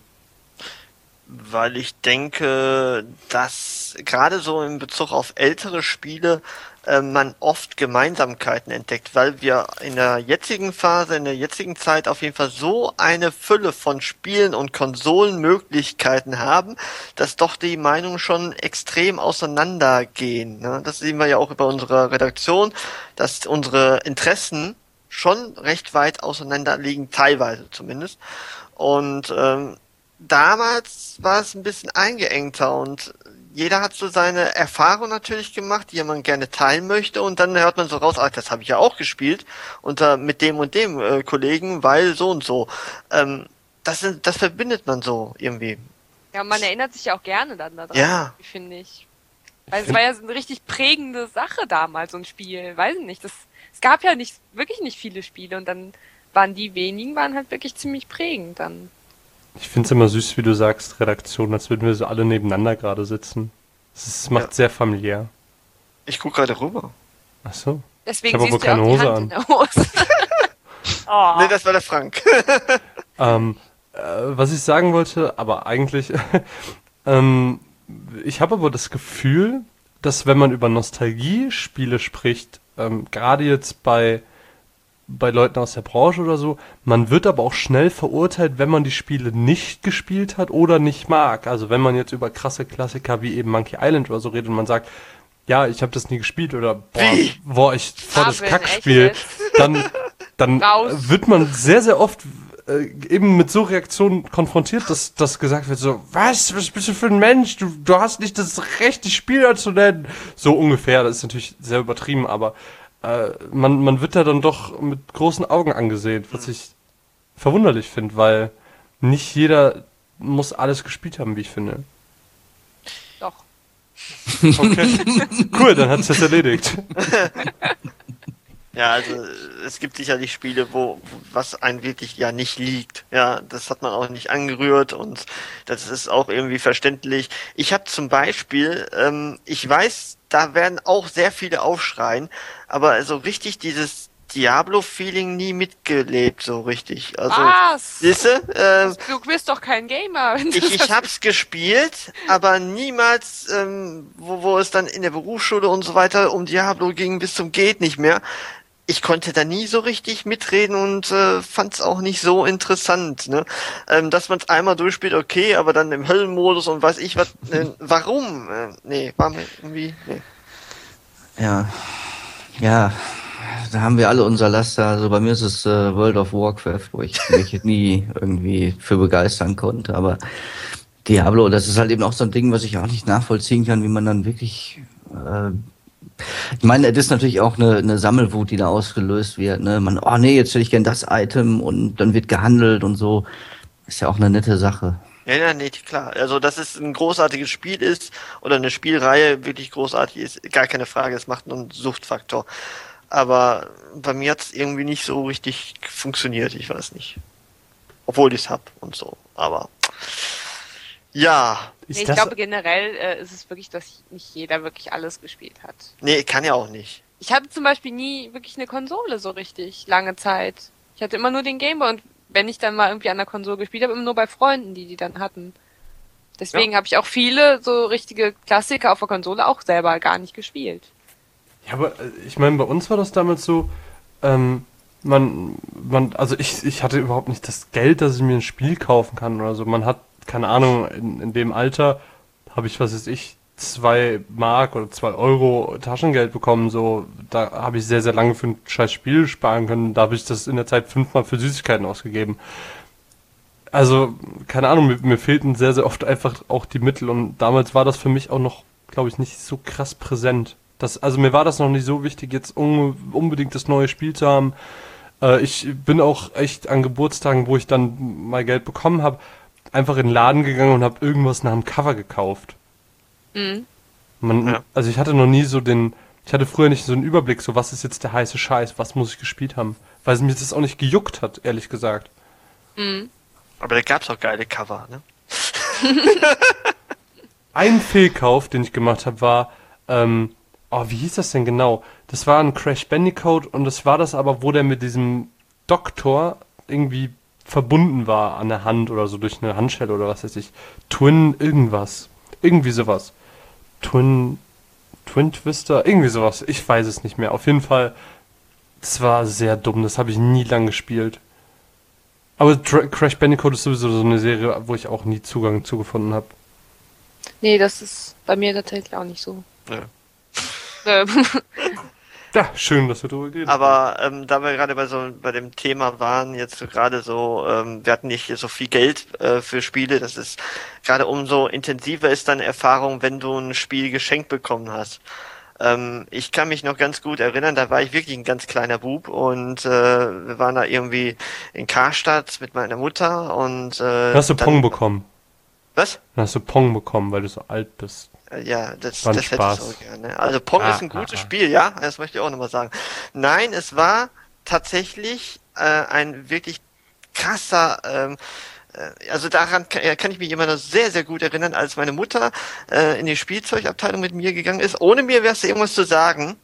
S4: Weil ich denke, dass gerade so in Bezug auf ältere Spiele äh, man oft Gemeinsamkeiten entdeckt, weil wir in der jetzigen Phase, in der jetzigen Zeit auf jeden Fall so eine Fülle von Spielen und Konsolenmöglichkeiten haben, dass doch die Meinungen schon extrem auseinandergehen. Ne? Das sehen wir ja auch über unsere Redaktion, dass unsere Interessen schon recht weit auseinander liegen, teilweise zumindest. Und ähm, damals war es ein bisschen eingeengter und jeder hat so seine Erfahrung natürlich gemacht, die man gerne teilen möchte und dann hört man so raus, ach, das habe ich ja auch gespielt unter mit dem und dem äh, Kollegen, weil so und so. Ähm, das, sind, das verbindet man so irgendwie.
S6: Ja, man erinnert sich ja auch gerne dann daran,
S4: Ja.
S6: finde ich. Weil es war ja so eine richtig prägende Sache damals, so ein Spiel. Weiß ich nicht, das, es gab ja nicht, wirklich nicht viele Spiele und dann waren die wenigen, waren halt wirklich ziemlich prägend dann.
S3: Ich finde es immer süß, wie du sagst, Redaktion, als würden wir so alle nebeneinander gerade sitzen. Es macht
S4: Ja.
S3: sehr familiär.
S4: Ich gucke gerade rüber.
S3: Ach so.
S6: Deswegen
S3: Ich hab
S6: siehst
S3: aber
S6: du
S3: keine
S6: auch die
S3: Hose
S6: Hand in der Hose. Oh.
S4: Nee, das war der Frank.
S3: Ähm, äh, was ich sagen wollte, aber eigentlich, ähm, ich habe aber das Gefühl, dass wenn man über Nostalgie-Spiele spricht, ähm, gerade jetzt bei bei Leuten aus der Branche oder so, man wird aber auch schnell verurteilt, wenn man die Spiele nicht gespielt hat oder nicht mag. Also wenn man jetzt über krasse Klassiker wie eben Monkey Island oder so redet und man sagt, ja, ich habe das nie gespielt oder boah,
S4: Wie?
S3: boah ich voll das
S6: Marvin,
S3: Kackspiel,
S6: echt
S3: dann, dann
S6: Raus.
S3: wird man sehr, sehr oft äh, eben mit so Reaktionen konfrontiert, dass das gesagt wird, so, was, was bist du für ein Mensch? Du, du hast nicht das Recht, die Spieler zu nennen. So ungefähr, das ist natürlich sehr übertrieben, aber äh, man, man wird da dann doch mit großen Augen angesehen, was ich verwunderlich finde, weil nicht jeder muss alles gespielt haben, wie ich finde.
S6: Doch.
S3: Okay, cool, dann hat es das erledigt.
S4: Ja, also es gibt sicherlich Spiele, wo was einem wirklich ja nicht liegt. Ja, das hat man auch nicht angerührt und das ist auch irgendwie verständlich. Ich habe zum Beispiel, ähm, ich weiß, da werden auch sehr viele aufschreien, aber so richtig dieses Diablo-Feeling nie mitgelebt, so richtig. Also,
S6: Was?
S4: siehste, äh,
S6: Du bist doch kein Gamer. Wenn du
S4: ich, ich
S6: das-
S4: hab's gespielt, aber niemals, ähm, wo, wo es dann in der Berufsschule und so weiter um Diablo ging, bis zum geht nicht mehr. Ich konnte da nie so richtig mitreden und äh, fand's auch nicht so interessant, ne? Ähm, dass man es einmal durchspielt, okay, aber dann im Höllenmodus und weiß ich was, äh, warum? Äh, nee, war mir irgendwie, nee.
S5: Ja, ja, da haben wir alle unser Laster. Also bei mir ist es äh, World of Warcraft, wo ich mich nie irgendwie für begeistern konnte. Aber Diablo, das ist halt eben auch so ein Ding, was ich auch nicht nachvollziehen kann, wie man dann wirklich... Äh, ich meine, das ist natürlich auch eine, eine Sammelwut, die da ausgelöst wird. Ne? Man, oh nee, jetzt hätte ich gern das Item und dann wird gehandelt und so. Ist ja auch eine nette Sache.
S4: Ja, ja, nee, klar. Also, dass es ein großartiges Spiel ist oder eine Spielreihe wirklich großartig ist, gar keine Frage. Es macht nur einen Suchtfaktor. Aber bei mir hat's irgendwie nicht so richtig funktioniert, ich weiß nicht. Obwohl ich's hab und so. Aber ja,
S3: Ist
S6: Nee, ich
S3: das-
S6: glaube generell äh, ist es wirklich, dass nicht jeder wirklich alles gespielt hat.
S4: nee, kann ja auch nicht.
S6: Ich hatte zum Beispiel nie wirklich eine Konsole so richtig lange Zeit. Ich hatte immer nur den Gameboy und wenn ich dann mal irgendwie an der Konsole gespielt habe, immer nur bei Freunden, die die dann hatten. Deswegen ja. habe ich auch viele so richtige Klassiker auf der Konsole auch selber gar nicht gespielt.
S3: Ja, aber ich meine, bei uns war das damals so, ähm, man, man, also ich, ich hatte überhaupt nicht das Geld, dass ich mir ein Spiel kaufen kann oder so. Man hat, keine Ahnung, in, in dem Alter habe ich, was weiß ich, zwei Mark oder zwei Euro Taschengeld bekommen, so, da habe ich sehr, sehr lange für ein scheiß Spiel sparen können, da habe ich das in der Zeit fünfmal für Süßigkeiten ausgegeben. Also, keine Ahnung, mir, mir fehlten sehr, sehr oft einfach auch die Mittel und damals war das für mich auch noch, glaube ich, nicht so krass präsent. Das, also mir war das noch nicht so wichtig, jetzt un, unbedingt das neue Spiel zu haben. Äh, ich bin auch echt an Geburtstagen, wo ich dann mal Geld bekommen habe, einfach in den Laden gegangen und habe irgendwas nach dem Cover gekauft.
S6: Mhm.
S3: Man,
S4: Ja.
S3: Also ich hatte noch nie so den, ich hatte früher nicht so einen Überblick, so was ist jetzt der heiße Scheiß, was muss ich gespielt haben, weil es mir das auch nicht gejuckt hat, ehrlich gesagt.
S6: Mhm.
S4: Aber da gab's auch geile Cover, ne?
S3: Ein Fehlkauf, den ich gemacht habe, war, ähm, oh, wie hieß das denn genau? Das war ein Crash Bandicoot und das war das aber, wo der mit diesem Doktor irgendwie verbunden war an der Hand oder so durch eine Handschelle oder was weiß ich. Twin irgendwas. Irgendwie sowas. Twin, Twin Twister, irgendwie sowas. Ich weiß es nicht mehr. Auf jeden Fall, das war sehr dumm. Das habe ich nie lang gespielt. Aber Tra- Crash Bandicoot ist sowieso so eine Serie, wo ich auch nie Zugang zugefunden habe.
S6: Nee, das ist bei mir tatsächlich auch nicht so.
S4: Ja.
S6: Ähm,
S3: Ja, schön, dass wir darüber reden.
S4: Aber ähm, da wir gerade bei so bei dem Thema waren, jetzt so gerade so, ähm, wir hatten nicht so viel Geld äh, für Spiele, das ist gerade umso intensiver ist deine Erfahrung, wenn du ein Spiel geschenkt bekommen hast. Ähm, ich kann mich noch ganz gut erinnern, da war ich wirklich ein ganz kleiner Bub und äh, wir waren da irgendwie in Karstadt mit meiner Mutter und äh,
S3: Dann hast du
S4: dann-
S3: Pong bekommen.
S4: Was?
S3: Dann hast du Pong bekommen, weil du so alt bist.
S4: Äh, Ja, das,
S3: War ein
S4: das hätte ich
S3: Spaß.
S4: auch gerne. Also Pong
S3: Ah,
S4: ist ein
S3: ah,
S4: gutes
S3: ah.
S4: Spiel, ja, das möchte ich auch nochmal sagen. Nein, es war tatsächlich äh, ein wirklich krasser, ähm, äh, also daran kann, äh, kann ich mich immer noch sehr, sehr gut erinnern, als meine Mutter äh, in die Spielzeugabteilung mit mir gegangen ist. Ohne mir wär's irgendwas zu sagen.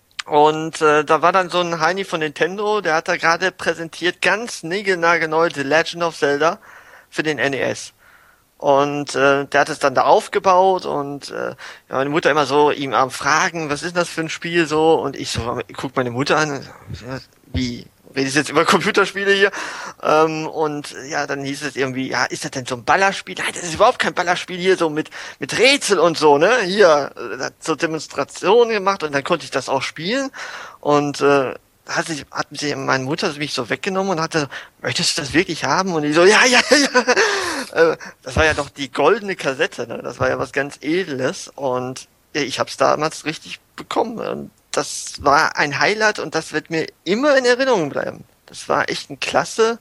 S4: Und äh, da war dann so ein Heini von Nintendo, der hat da gerade präsentiert, ganz niegelnagelneu The Legend of Zelda für den N E S. Und äh, der hat es dann da aufgebaut und äh, ja, meine Mutter immer so ihm am Fragen, was ist das für ein Spiel so? Und ich so, guck meine Mutter an, und so, ja, wie, redest jetzt über Computerspiele hier? Ähm, und ja, dann hieß es irgendwie, ja, ist das denn so ein Ballerspiel? Nein, das ist überhaupt kein Ballerspiel hier, so mit mit Rätsel und so, ne? Hier, äh, hat so Demonstrationen gemacht und dann konnte ich das auch spielen. Und äh, hat sich, hat sich meine Mutter mich so weggenommen und hatte, möchtest du das wirklich haben? Und ich so, ja, ja, ja. Äh, Das war ja doch die goldene Kassette, ne? Das war ja was ganz Edles und ja, ich habe es damals richtig bekommen. Und das war ein Highlight und das wird mir immer in Erinnerung bleiben. Das war echt ein klasse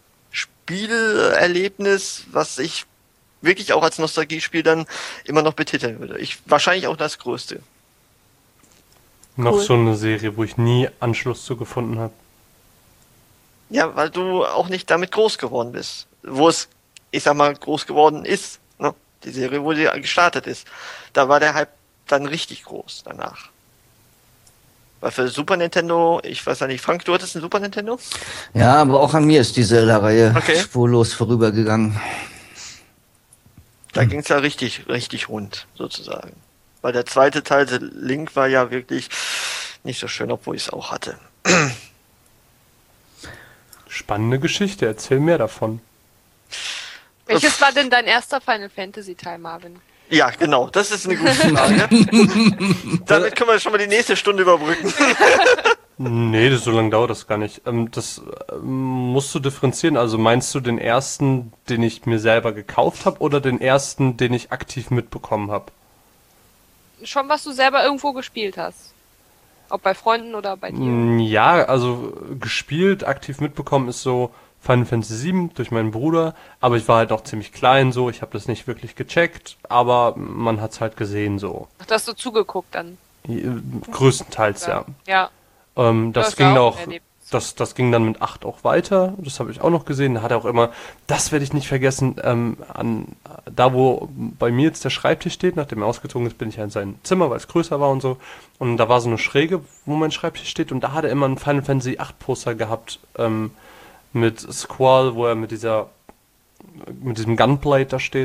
S4: Spielerlebnis, was ich wirklich auch als Nostalgiespiel dann immer noch betiteln würde. Ich wahrscheinlich auch das größte.
S3: Noch
S6: Cool.
S3: so eine Serie, wo ich nie Anschluss zu gefunden habe.
S4: Ja, weil du auch nicht damit groß geworden bist. Wo es, ich sag mal, groß geworden ist, ne? Die Serie, wo sie gestartet ist. Da war der Hype dann richtig groß danach. Weil für Super Nintendo, ich weiß ja nicht, Frank, du hattest ein Super Nintendo?
S5: Ja, aber auch an mir ist die Zelda-Reihe
S4: Okay.
S5: spurlos vorübergegangen.
S4: Da ging's ja richtig, richtig rund, sozusagen. Weil der zweite Teil, The Link, war ja wirklich nicht so schön, obwohl ich es auch hatte.
S3: Spannende Geschichte, erzähl mehr davon.
S6: welches war denn dein erster Final Fantasy Teil, Marvin?
S4: Ja, genau, das ist eine gute Frage. Damit können wir schon mal die nächste Stunde überbrücken.
S3: Nee, das, so lange dauert das gar nicht. Ähm, das ähm, musst du differenzieren. Also meinst du den ersten, den ich mir selber gekauft habe oder den ersten, den ich aktiv mitbekommen habe?
S6: Schon, was du selber irgendwo gespielt hast. Ob bei Freunden oder bei dir.
S3: Mm, Ja, also gespielt, aktiv mitbekommen ist so Final Fantasy sieben durch meinen Bruder, aber ich war halt noch ziemlich klein so, ich habe das nicht wirklich gecheckt, aber man hat's halt gesehen so.
S6: Ach, da hast du zugeguckt dann.
S3: Äh, Größtenteils, ja.
S6: Ja.
S3: Ähm, das
S6: ist ja
S3: ging
S6: auch
S3: auch,
S6: ein Erlebnis.
S3: das, das ging dann mit acht auch weiter. Das habe ich auch noch gesehen. Da hat er auch immer, das werde ich nicht vergessen, ähm, an da wo bei mir jetzt der Schreibtisch steht, nachdem er ausgezogen ist, bin ich ja in sein Zimmer, weil es größer war und so. Und da war so eine Schräge, wo mein Schreibtisch steht. Und da hat er immer ein Final Fantasy acht Poster gehabt, ähm, mit Squall, wo er mit dieser, mit diesem Gunblade da steht.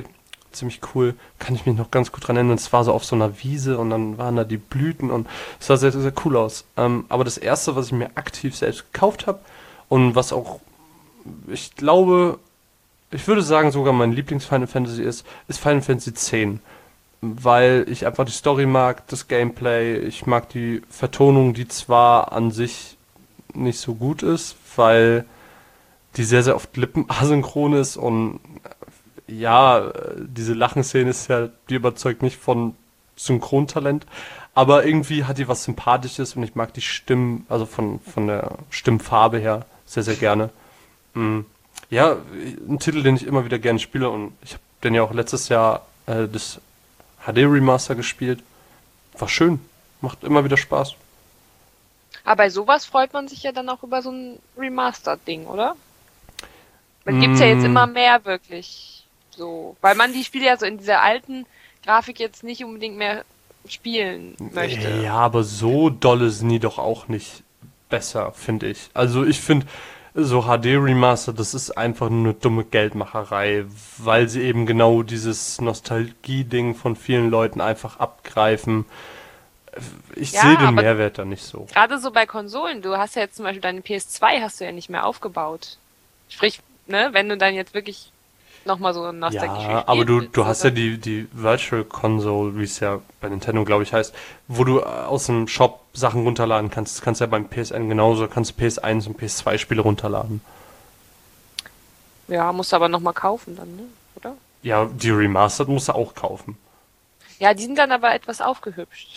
S3: ziemlich cool. Kann ich mich noch ganz gut dran erinnern. Es war so auf so einer Wiese und dann waren da die Blüten und es sah sehr, sehr, sehr cool aus. Ähm, aber das erste, was ich mir aktiv selbst gekauft habe und was auch, ich glaube, ich würde sagen sogar mein Lieblings-Final Fantasy ist, ist Final Fantasy X. Weil ich einfach die Story mag, das Gameplay, ich mag die Vertonung, die zwar an sich nicht so gut ist, weil die sehr, sehr oft lippenasynchron ist und ja, diese Lachenszene ist ja, die überzeugt nicht von Synchrontalent, aber irgendwie hat die was Sympathisches und ich mag die Stimmen, also von, von der Stimmfarbe her sehr, sehr gerne. Mm. Ja, ein Titel, den ich immer wieder gerne spiele und ich habe den ja auch letztes Jahr äh, das H D Remaster gespielt. War schön, macht immer wieder Spaß.
S6: Aber bei sowas freut man sich ja dann auch über so ein Remastered-Ding, oder? Man gibt's ja jetzt immer mehr wirklich so, weil man die Spiele ja so in dieser alten Grafik jetzt nicht unbedingt mehr spielen möchte.
S3: Ja, aber so dolle sind die doch auch nicht besser, finde ich. Also ich finde, so H D Remaster, das ist einfach nur eine dumme Geldmacherei, weil sie eben genau dieses Nostalgie-Ding von vielen Leuten einfach abgreifen. Ich
S6: Ja,
S3: sehe den
S6: aber
S3: Mehrwert da nicht so.
S6: gerade so bei Konsolen, du hast ja jetzt zum Beispiel deine P S zwei hast du ja nicht mehr aufgebaut. Sprich, ne, wenn du dann jetzt wirklich nochmal so ein nostalgisches
S3: Ja, aber du, du hast ja die, die Virtual Console, wie es ja bei Nintendo, glaube ich, heißt, wo du aus dem Shop Sachen runterladen kannst. Das kannst du ja beim P S N genauso, kannst du P S eins und P S zwei Spiele runterladen.
S6: Ja, musst du aber nochmal kaufen dann, ne? Oder?
S3: Ja, die Remastered musst du auch kaufen.
S6: Ja, die sind dann aber etwas aufgehübscht.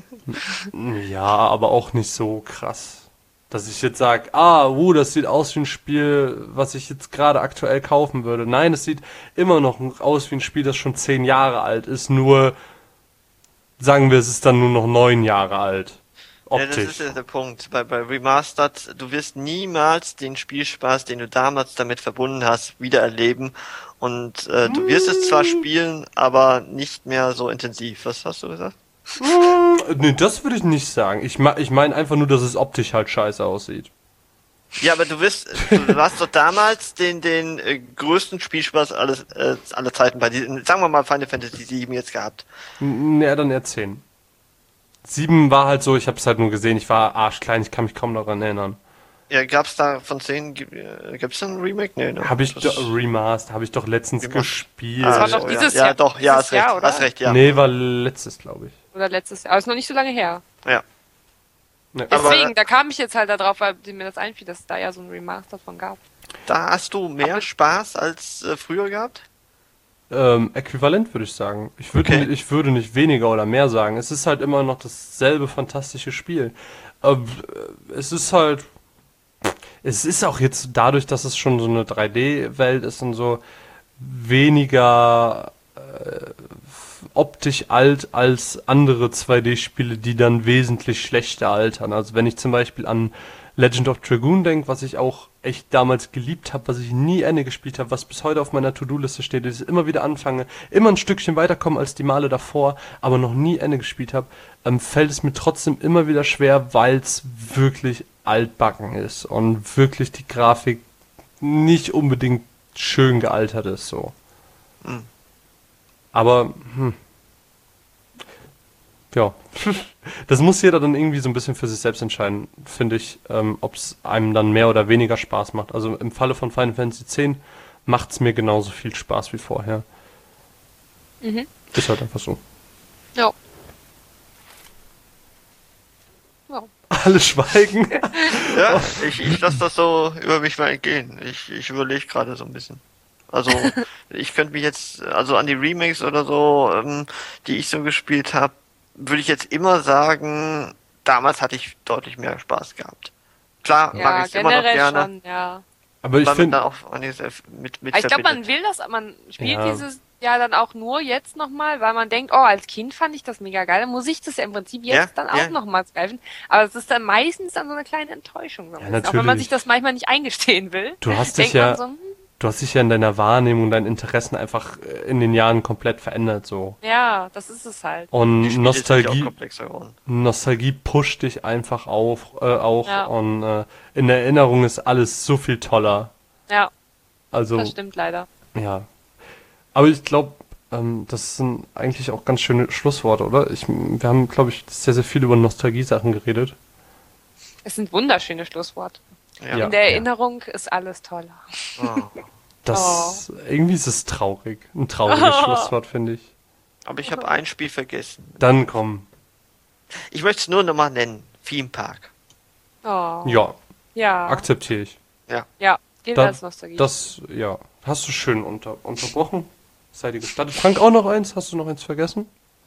S3: Ja, aber auch nicht so krass. Dass ich jetzt sage, ah, uh, das sieht aus wie ein Spiel, was ich jetzt gerade aktuell kaufen würde. Nein, es sieht immer noch aus wie ein Spiel, das schon zehn Jahre alt ist, nur sagen wir, es ist dann nur noch neun Jahre alt.
S4: Ja, das
S3: Optisch.
S4: ist ja der Punkt. Bei, bei Remastered, du wirst niemals den Spielspaß, den du damals damit verbunden hast, wieder erleben. Und äh, du wirst es zwar spielen, aber nicht mehr so intensiv. Was hast du gesagt?
S3: Nee, das würde ich nicht sagen. Ich, ma- ich meine einfach nur, dass es optisch halt scheiße aussieht.
S4: Ja, aber du wirst, du hast doch damals den den äh, größten Spielspaß alles äh, aller Zeiten bei diesen, sagen wir mal Final Fantasy sieben jetzt gehabt.
S3: N- Ja, dann erzählen. Sieben war halt so, ich habe es halt nur gesehen, ich war arschklein, ich kann mich kaum daran erinnern.
S4: Ja, gab's da von zehn, gi- äh, gibt's da ein Remake? Nee, ne?
S3: Habe ich
S4: Das-
S3: doch, Remaster, habe ich doch letztens
S4: Remaster.
S3: gespielt.
S4: Ah,
S6: war
S4: so,
S6: doch
S4: ja.
S6: dieses
S4: ja,
S6: Jahr-
S4: doch, ja,
S6: dieses
S4: hast recht,
S6: Jahr, oder?
S4: hast recht, ja.
S3: Nee, war letztes, glaube ich.
S6: Oder letztes Jahr. Aber ist noch nicht so lange her.
S4: Ja.
S3: Nee.
S4: Aber-
S6: Deswegen, da kam ich jetzt halt da drauf, weil mir das einfiel, dass es da ja so ein Remaster von gab.
S4: Da hast du mehr
S6: Aber-
S4: Spaß als äh, früher gehabt?
S3: Ähm, äquivalent würde ich sagen. Ich würde
S4: Okay.
S3: nicht, ich würde nicht weniger oder mehr sagen. Es ist halt immer noch dasselbe fantastische Spiel. Ähm, es ist halt, es ist auch jetzt dadurch, dass es schon so eine drei D-Welt ist und so, weniger äh, optisch alt als andere zwei D-Spiele, die dann wesentlich schlechter altern. Also wenn ich zum Beispiel an Legend of Dragoon denke, was ich auch echt damals geliebt habe, was ich nie Ende gespielt habe, was bis heute auf meiner To-Do-Liste steht, dass ich immer wieder anfange, immer ein Stückchen weiterkomme als die Male davor, aber noch nie Ende gespielt habe, ähm, fällt es mir trotzdem immer wieder schwer, weil es wirklich altbacken ist und wirklich die Grafik nicht unbedingt schön gealtert ist, so.
S4: Hm.
S3: Aber, hm. Ja. Das muss jeder dann irgendwie so ein bisschen für sich selbst entscheiden, finde ich, ähm, ob es einem dann mehr oder weniger Spaß macht. Also im Falle von Final Fantasy X macht es mir genauso viel Spaß wie vorher.
S6: Mhm.
S3: Ist halt einfach so.
S6: Ja. Ja.
S3: Alle schweigen.
S4: Ja, ich, ich lasse das so über mich mal entgehen. Ich, ich überlege gerade so ein bisschen. Also, ich könnte mich jetzt, also an die Remakes oder so, ähm, die ich so gespielt habe, würde ich jetzt immer sagen, damals hatte ich deutlich mehr Spaß gehabt. Klar,
S6: Ja,
S4: mag ich immer noch
S6: generell
S4: gerne,
S6: schon, ja.
S3: Aber ich
S4: weil man
S3: finde,
S4: da auch einiges erf- mit, mit
S6: Aber ich glaube, man
S4: verbindet.
S6: will das, man spielt
S3: Ja.
S6: dieses Jahr dann auch nur jetzt nochmal, weil man denkt, oh, als Kind fand ich das mega geil, dann muss ich das ja im Prinzip jetzt
S4: Ja,
S6: dann auch
S4: ja.
S6: nochmal greifen. Aber es ist dann meistens dann so eine kleine Enttäuschung. So ein
S3: Ja,
S6: bisschen. Auch wenn man
S3: natürlich.
S6: sich das manchmal nicht eingestehen will.
S3: du hast dich
S6: denkt
S3: ja,
S6: man so, hm,
S3: du hast dich ja in deiner Wahrnehmung, deinen Interessen einfach äh, in den Jahren komplett verändert, so.
S6: ja, das ist es halt.
S4: Die
S3: Und
S4: Spiele sind ja auch
S3: Nostalgie,
S4: komplexer geworden.
S3: Nostalgie pusht dich einfach auf, äh, auch
S6: Ja.
S3: und äh, in Erinnerung ist alles so viel toller.
S6: Ja,
S3: Also,
S6: das stimmt leider.
S3: ja. Aber ich glaube, Ähm, das sind eigentlich auch ganz schöne Schlussworte, oder? Ich, wir haben, glaube ich, sehr, sehr viel über Nostalgie-Sachen geredet.
S6: Es sind wunderschöne Schlussworte.
S4: Ja.
S3: Ja.
S6: In der Erinnerung ist alles toller.
S4: Oh.
S3: Das, irgendwie ist es traurig. Ein trauriges Schlusswort, finde ich.
S4: Aber ich habe ein Spiel vergessen.
S3: Dann komm.
S4: Ich möchte es nur nochmal nennen. Theme Park.
S6: Oh.
S3: Ja,
S6: Ja.
S3: akzeptiere ich.
S6: Ja, gilt
S3: Da,
S6: als Nostalgie.
S3: das, ja. Hast du schön unter, unterbrochen. Sei dir gestattet. Frank, auch noch eins? Hast du noch eins vergessen?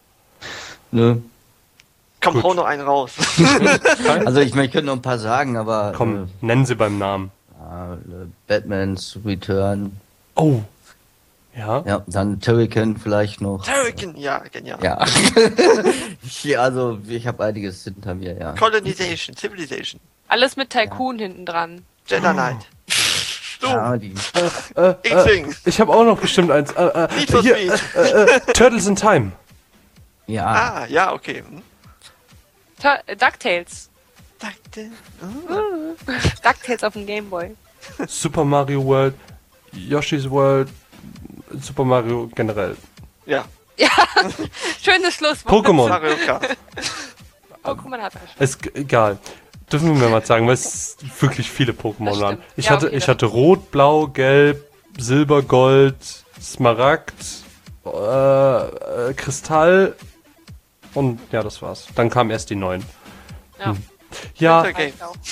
S5: Nö.
S4: Komm,
S3: Gut.
S4: hau noch einen raus.
S5: Also ich, ich könnte noch ein paar sagen, aber
S3: Komm, nennen sie beim Namen.
S5: äh, äh, Batman's Return,
S3: Oh. Ja.
S5: ja, dann Turrican vielleicht noch.
S4: Turrican, ja, genial.
S5: Ja. ja, also ich habe einiges hinter mir, ja.
S4: Colonization, Civilization,
S6: Alles mit Tycoon hinten dran.
S4: Jedi Knight. Du,
S5: Ja, die,
S3: Äh, äh,
S4: X-Wing,
S3: ich habe auch noch bestimmt eins. Äh, äh,
S4: Need for
S3: hier,
S4: Speed.
S3: äh, äh, Turtles in Time.
S5: ja.
S4: Ah, ja, okay. Hm.
S6: Ta äh, DuckTales.
S4: Dachte,
S6: DuckTales auf dem Gameboy.
S3: Super Mario World, Yoshi's World, Super Mario generell.
S4: ja,
S6: Schönes Schlusswort.
S3: Pokémon.
S4: Mario Kart.
S6: Pokémon hat er schon.
S3: Ist g- egal. Dürfen wir mir mal sagen, weil es wirklich viele Pokémon
S6: Das
S3: waren.
S6: stimmt.
S3: Ich
S6: Ja,
S3: hatte,
S6: okay,
S3: ich
S6: das
S3: hatte Rot, Blau, Gelb, Silber, Gold, Smaragd, äh, äh, Kristall und ja, das war's. Dann kamen erst die neuen.
S6: Ja.
S3: Ja,
S4: Winter-
S6: Reicht auch.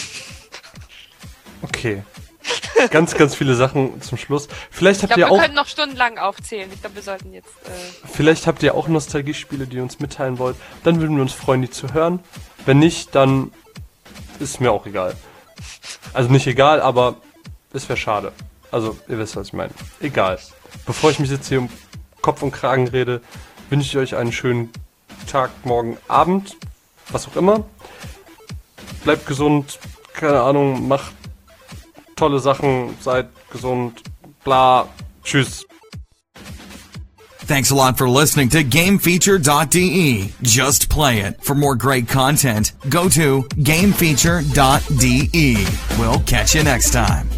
S3: okay. Ganz, ganz viele Sachen zum Schluss. Vielleicht
S6: Ich
S3: habt
S6: glaube,
S3: ihr
S6: wir
S3: auch,
S6: können noch stundenlang aufzählen. Ich glaube, wir sollten jetzt. Äh,
S3: vielleicht habt ihr auch Nostalgiespiele, die ihr uns mitteilen wollt. Dann würden wir uns freuen, die zu hören. Wenn nicht, dann ist mir auch egal. Also nicht egal, aber es wäre schade. Also ihr wisst, was ich meine. Egal. Bevor ich mich jetzt hier um Kopf und Kragen rede, wünsche ich euch einen schönen Tag, morgen, Abend, was auch immer. Bleibt gesund, keine Ahnung, macht tolle Sachen, seid gesund, bla, tschüss.
S2: Thanks a lot for listening to game feature dot d e. Just play it. For more great content, go to game feature dot d e. We'll catch you next time.